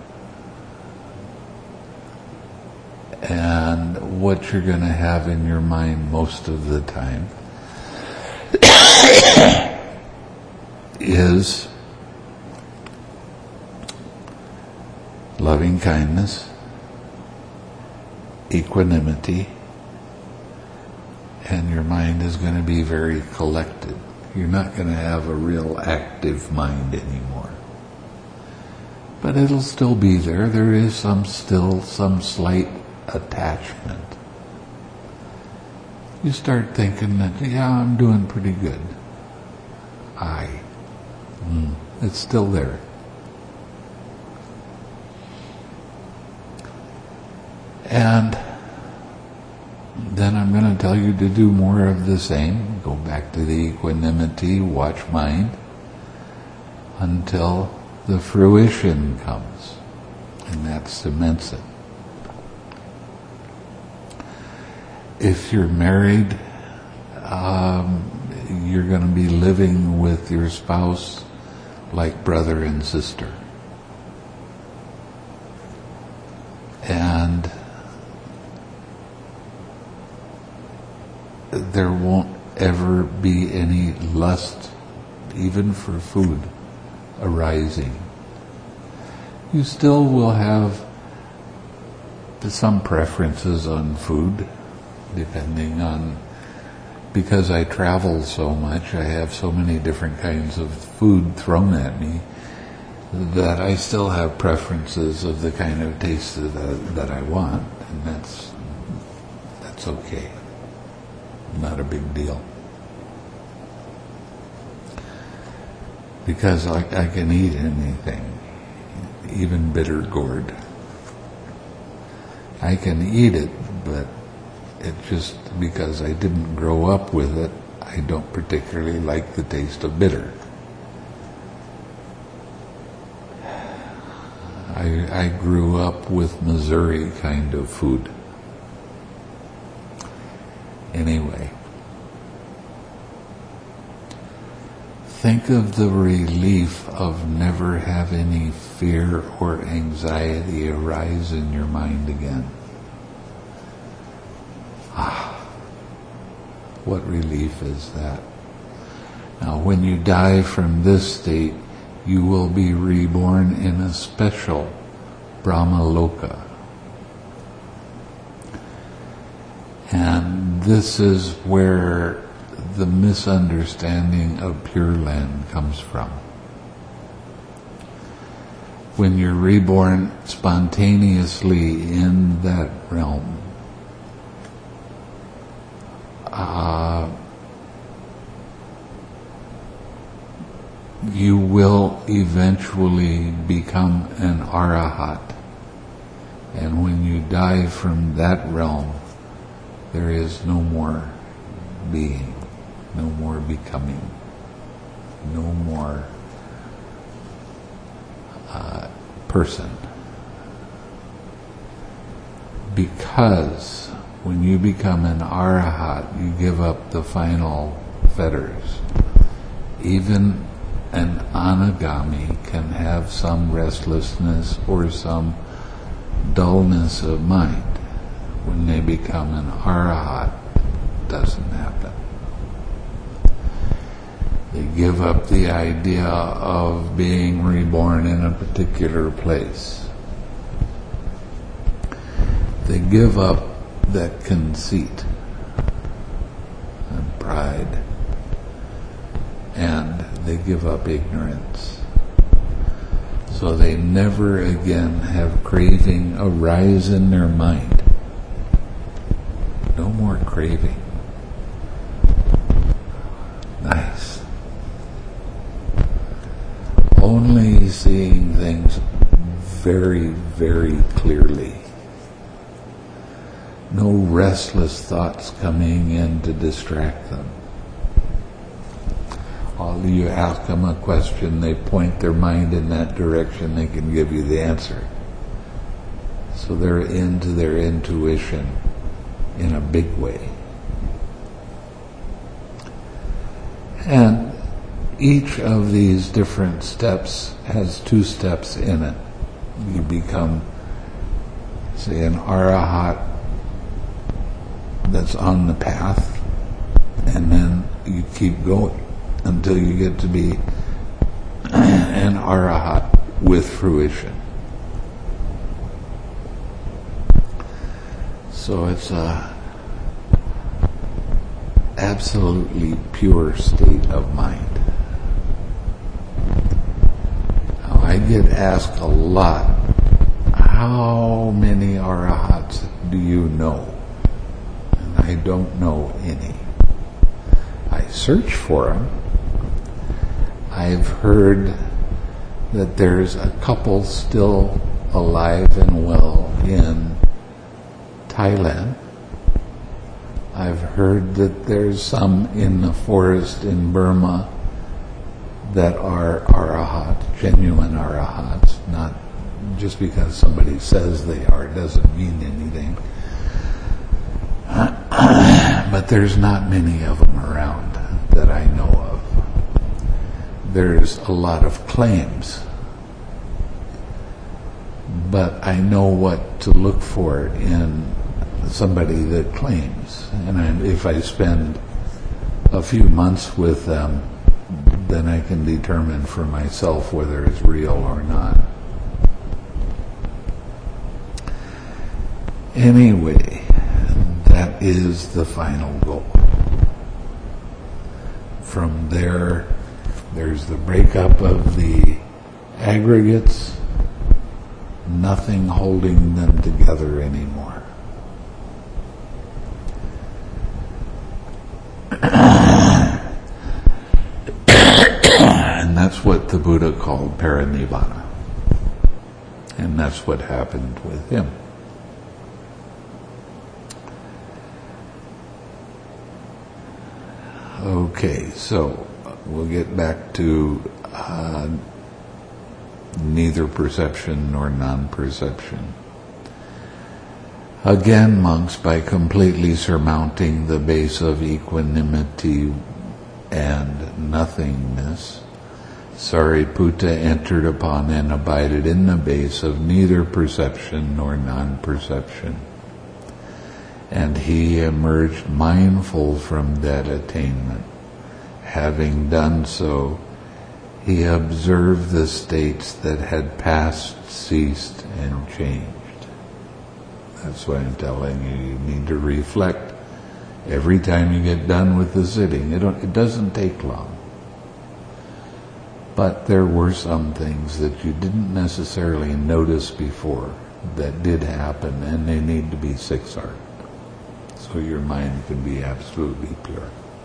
And what you're going to have in your mind most of the time is loving kindness, equanimity, and your mind is going to be very collected. You're not going to have a real active mind anymore. But it'll still be there. There is some still some slight attachment. You start thinking that, yeah, I'm doing pretty good. I. Mm, it's still there. And then I'm going to tell you to do more of the same. Go back to the equanimity, watch mind, until the fruition comes. And that cements it. If you're married, um, you're going to be living with your spouse like brother and sister. And there won't ever be any lust, even for food, arising. You still will have some preferences on food, depending on, because I travel so much, I have so many different kinds of food thrown at me, that I still have preferences of the kind of taste that, that I want, and that's that's okay. Not a big deal. Because I, I can eat anything, even bitter gourd. I can eat it, but it just, because I didn't grow up with it, I don't particularly like the taste of bitter. I, I grew up with Missouri kind of food. Anyway, think of the relief of never have any fear or anxiety arise in your mind again. Ah, what relief is that? Now, when you die from this state, you will be reborn in a special Brahmaloka. And this is where the misunderstanding of Pure Land comes from. When you're reborn spontaneously in that realm, uh, you will eventually become an arahat. And when you die from that realm, there is no more being, no more becoming, no more uh, person. Because when you become an arahat, you give up the final fetters. Even an anagami can have some restlessness or some dullness of mind. When they become an arahat, it doesn't happen. They give up the idea of being reborn in a particular place. They give up that conceit and pride, and they give up ignorance. so they never again have craving arise in their mind. No more craving. Nice. Only seeing things very, very clearly. No restless thoughts coming in to distract them. All you ask them a question, they point their mind in that direction, they can give you the answer. So they're into their intuition in a big way. And each of these different steps has two steps in it. You become, say, an arahat that's on the path, and then you keep going until you get to be an arahat with fruition. So it's a absolutely pure state of mind. Now, I get asked a lot, how many arahats do you know? And I don't know any. I search for them. I've heard that there's a couple still alive and well in Thailand. I've heard that there's some in the forest in Burma that are arahats, genuine arahats. Not just because somebody says they are doesn't mean anything. But there's not many of them around that I know of. There's a lot of claims, but I know what to look for in somebody that claims. And I, if I spend a few months with them, then I can determine for myself whether it's real or not. Anyway, that is the final goal. From there, there's the breakup of the aggregates, nothing holding them together anymore. And that's what the Buddha called parinibbana. And that's what happened with him. Okay, so we'll get back to uh, neither perception nor non-perception. Again, monks, by completely surmounting the base of equanimity and nothingness, Sariputta entered upon and abided in the base of neither perception nor non-perception. And he emerged mindful from that attainment. Having done so, he observed the states that had passed, ceased, and changed. That's why I'm telling you, you need to reflect every time you get done with the sitting. It, don't, it doesn't take long. But there were some things that you didn't necessarily notice before that did happen, and they need to be six-art. So your mind can be absolutely pure.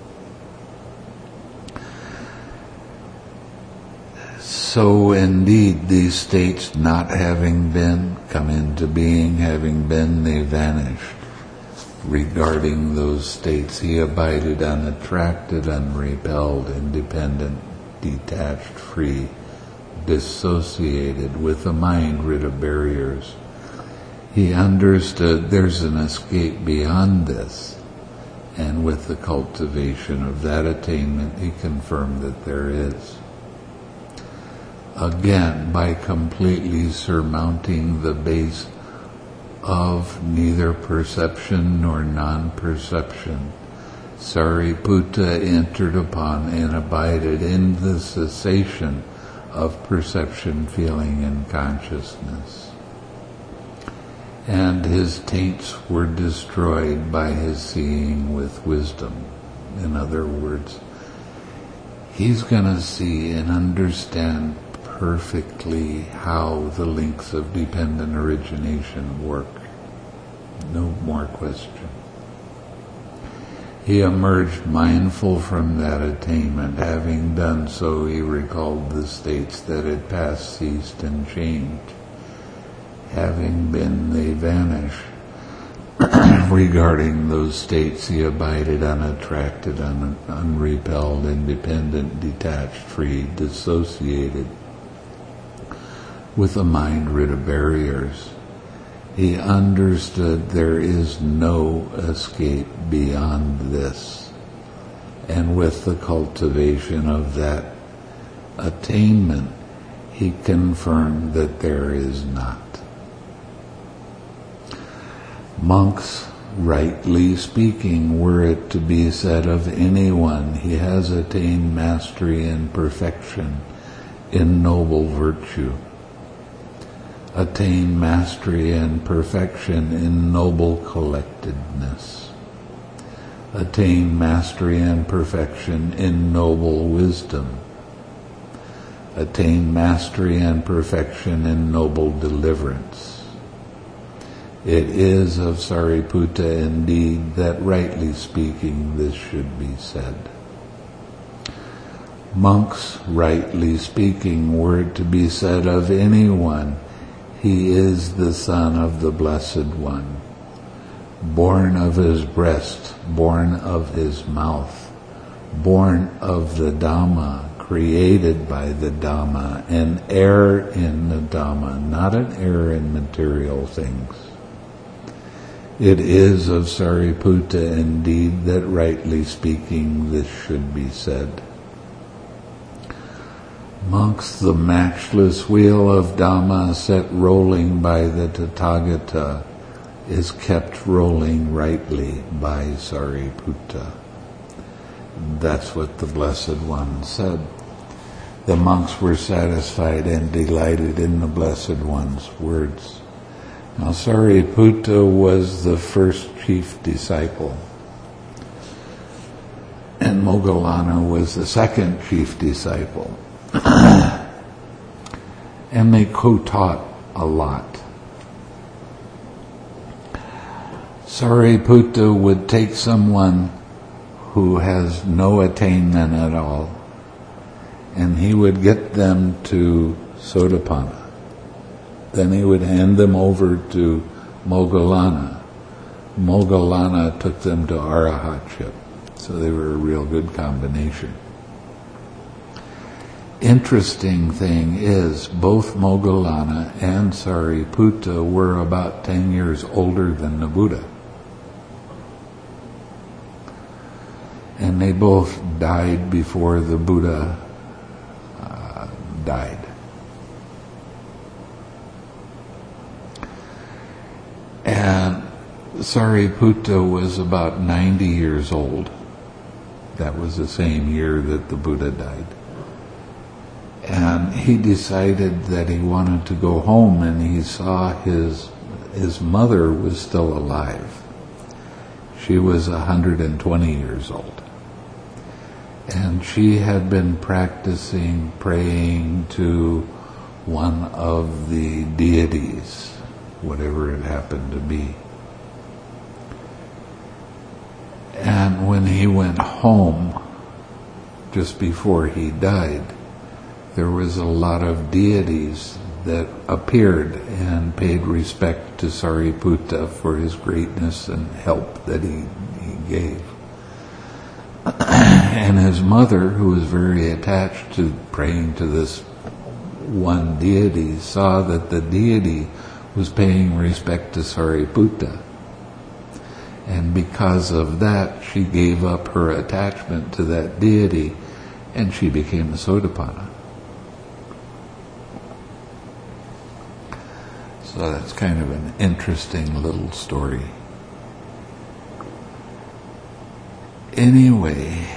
So indeed, these states not having been, come into being, having been, they vanished. Regarding those states, he abided unattracted, unrepelled, independent, detached, free, dissociated, with a mind rid of barriers. He understood there's an escape beyond this, and with the cultivation of that attainment, he confirmed that there is. Again, by completely surmounting the base of neither perception nor non-perception, Sariputta entered upon and abided in the cessation of perception, feeling, and consciousness. And his taints were destroyed by his seeing with wisdom. In other words, he's going to see and understand perfectly how the links of dependent origination work. No more question. He emerged mindful from that attainment. Having done so, he recalled the states that had passed, ceased, and changed. Having been, they vanish. Regarding those states, he abided unattracted, un- unrepelled, independent, detached, free, dissociated, with a mind rid of barriers. He understood there is no escape beyond this, and with the cultivation of that attainment, he confirmed that there is not. Monks, rightly speaking, were it to be said of anyone, he has attained mastery and perfection in noble virtue. Attain mastery and perfection in noble collectedness. Attain mastery and perfection in noble wisdom. Attain mastery and perfection in noble deliverance. It is of Sariputta indeed that, rightly speaking, this should be said. Monks, rightly speaking, were it to be said of anyone, he is the son of the Blessed One, born of his breast, born of his mouth, born of the Dhamma, created by the Dhamma, an heir in the Dhamma, not an heir in material things. It is of Sariputta indeed that, rightly speaking, this should be said. Monks, the matchless wheel of Dhamma set rolling by the Tathagata is kept rolling rightly by Sariputta. That's what the Blessed One said. The monks were satisfied and delighted in the Blessed One's words. Now, Sariputta was the first chief disciple, and Moggallana was the second chief disciple. And they co-taught a lot. Sariputta would take someone who has no attainment at all, and he would get them to Sotapanna. Then he would hand them over to Moggallana. Moggallana took them to Arahatship. So they were a real good combination. Interesting thing is, both Moggallana and Sariputta were about ten years older than the Buddha. And they both died before the Buddha uh, died. And Sariputta was about ninety years old. That was the same year that the Buddha died. And he decided that he wanted to go home, and he saw his his mother was still alive. She was one hundred twenty years old. And she had been practicing praying to one of the deities, whatever it happened to be. And when he went home, just before he died, there was a lot of deities that appeared and paid respect to Sariputta for his greatness and help that he, he gave. And his mother, who was very attached to praying to this one deity, saw that the deity was paying respect to Sariputta. And because of that, she gave up her attachment to that deity, and she became a Sotapanna. So that's kind of an interesting little story. Anyway,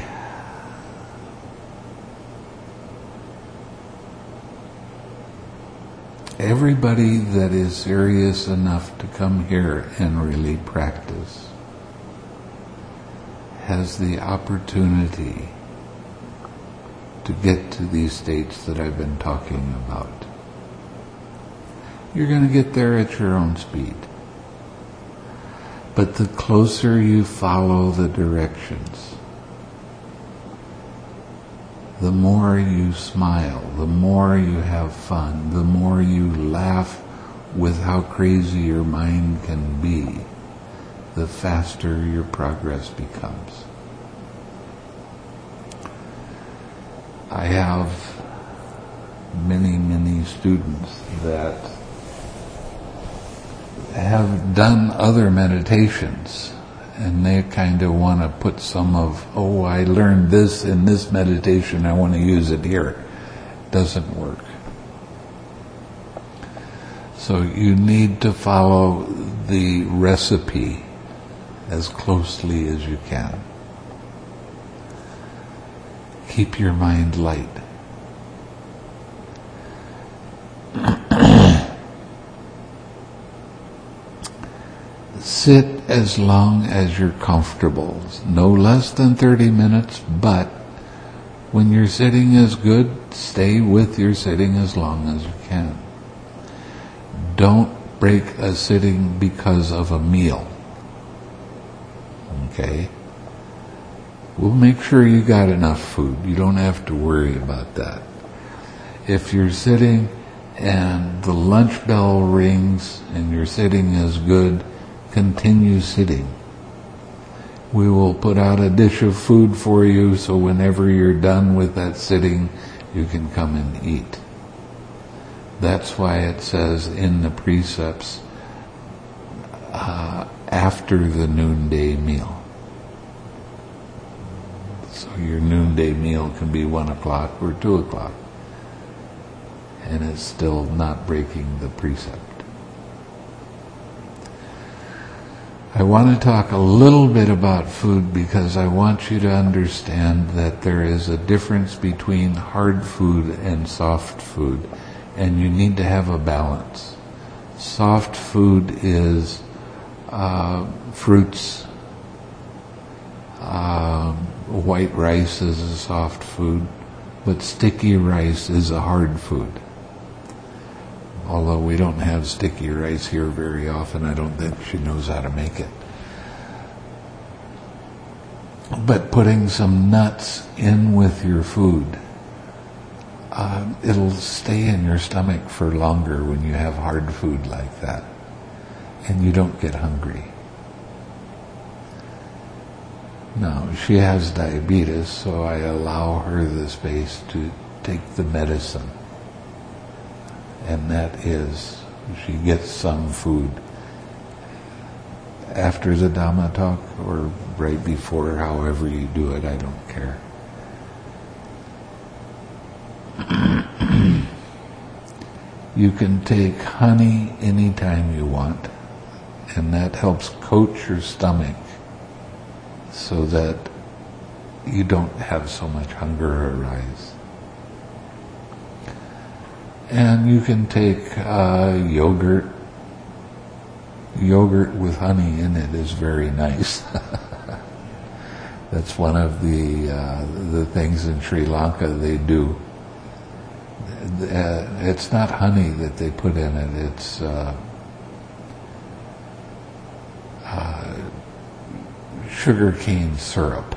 everybody that is serious enough to come here and really practice has the opportunity to get to these states that I've been talking about. You're going to get there at your own speed. But the closer you follow the directions, the more you smile, the more you have fun, the more you laugh with how crazy your mind can be, the faster your progress becomes. I have many, many students that have done other meditations, and they kind of want to put some of, oh, I learned this in this meditation, I want to use it here. Doesn't work. So you need to follow the recipe as closely as you can. Keep your mind light. Sit as long as you're comfortable. No less than thirty minutes, but when your sitting is good, stay with your sitting as long as you can. Don't break a sitting because of a meal. Okay? We'll make sure you got enough food. You don't have to worry about that. If you're sitting and the lunch bell rings and your sitting is good, continue sitting. We will put out a dish of food for you, so whenever you're done with that sitting, you can come and eat. That's why it says in the precepts, uh, after the noonday meal. So your noonday meal can be one o'clock or two o'clock, and it's still not breaking the precept. I want to talk a little bit about food because I want you to understand that there is a difference between hard food and soft food, and you need to have a balance. Soft food is uh, fruits. Uh, white rice is a soft food, but sticky rice is a hard food. Although we don't have sticky rice here very often, I don't think she knows how to make it. But putting some nuts in with your food, uh, it'll stay in your stomach for longer when you have hard food like that, and you don't get hungry. Now, she has diabetes, so I allow her the space to take the medicine. And that is, she gets some food after the Dhamma talk or right before, however you do it, I don't care. You can take honey anytime you want, and that helps coat your stomach so that you don't have so much hunger arise. And you can take uh, yogurt. Yogurt with honey in it is very nice. That's one of the uh, the things in Sri Lanka they do. Uh, it's not honey that they put in it. It's uh, uh, sugar cane syrup.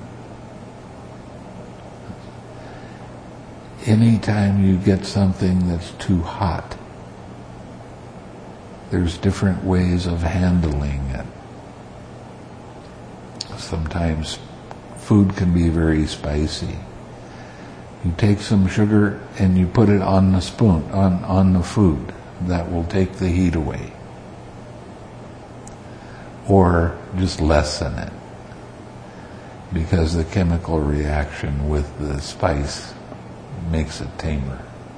Anytime you get something that's too hot, there's different ways of handling it. Sometimes food can be very spicy. You take some sugar and you put it on the spoon, on, on the food. That will take the heat away. Or just lessen it, because the chemical reaction with the spice makes it tamer.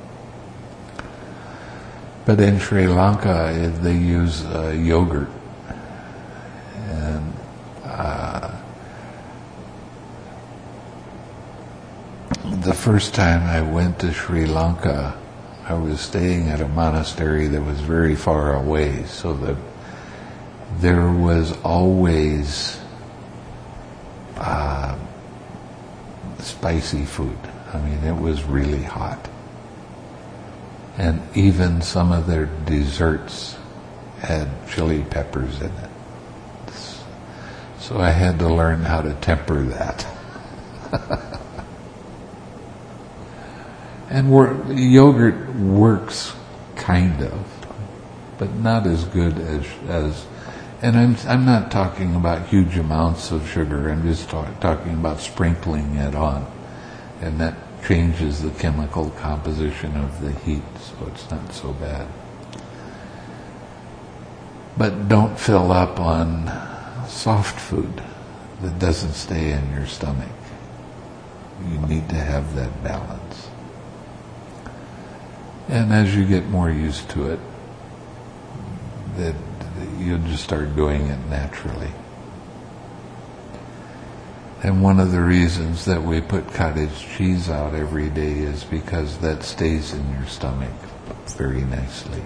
But in Sri Lanka, they use uh, yogurt. And uh, the first time I went to Sri Lanka, I was staying at a monastery that was very far away, so that there was always uh, spicy food. I mean, it was really hot. And even some of their desserts had chili peppers in it. So I had to learn how to temper that. And wor- yogurt works, kind of, but not as good as, as and I'm I'm not talking about huge amounts of sugar. I'm just talk, talking about sprinkling it on, and that changes the chemical composition of the heat, so it's not so bad. But don't fill up on soft food that doesn't stay in your stomach. You need to have that balance. And as you get more used to it, that you'll just start doing it naturally. And one of the reasons that we put cottage cheese out every day is because that stays in your stomach very nicely.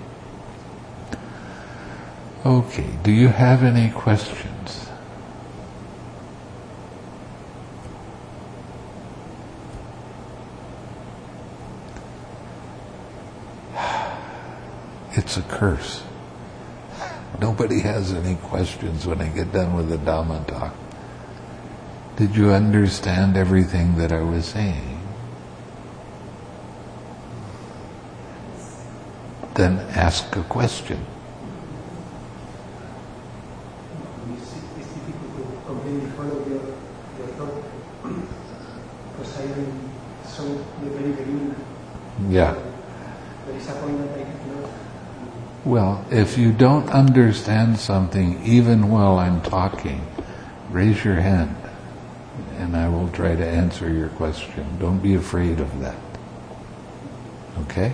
Okay, do you have any questions? It's a curse. Nobody has any questions when I get done with the Dhamma talk. Did you understand everything that I was saying? Then ask a question. It's, it's difficult to completely follow your, your thought because I am so the very beginning. Yeah. There is a point that I cannot. Well, if you don't understand something, even while I'm talking, raise your hand, and I will try to answer your question. Don't be afraid of that. Okay?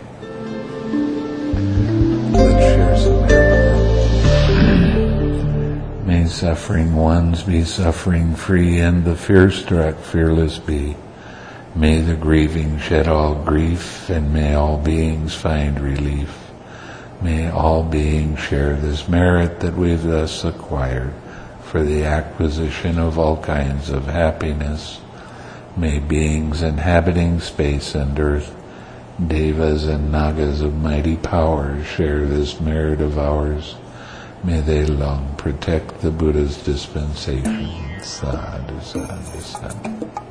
Let's share some air. May suffering ones be suffering free, and the fear-struck fearless be. May the grieving shed all grief, and may all beings find relief. May all beings share this merit that we've thus acquired for the acquisition of all kinds of happiness. May beings inhabiting space and earth, devas and nagas of mighty power, share this merit of ours. May they long protect the Buddha's dispensation. Sadhu, sadhu, sadhu.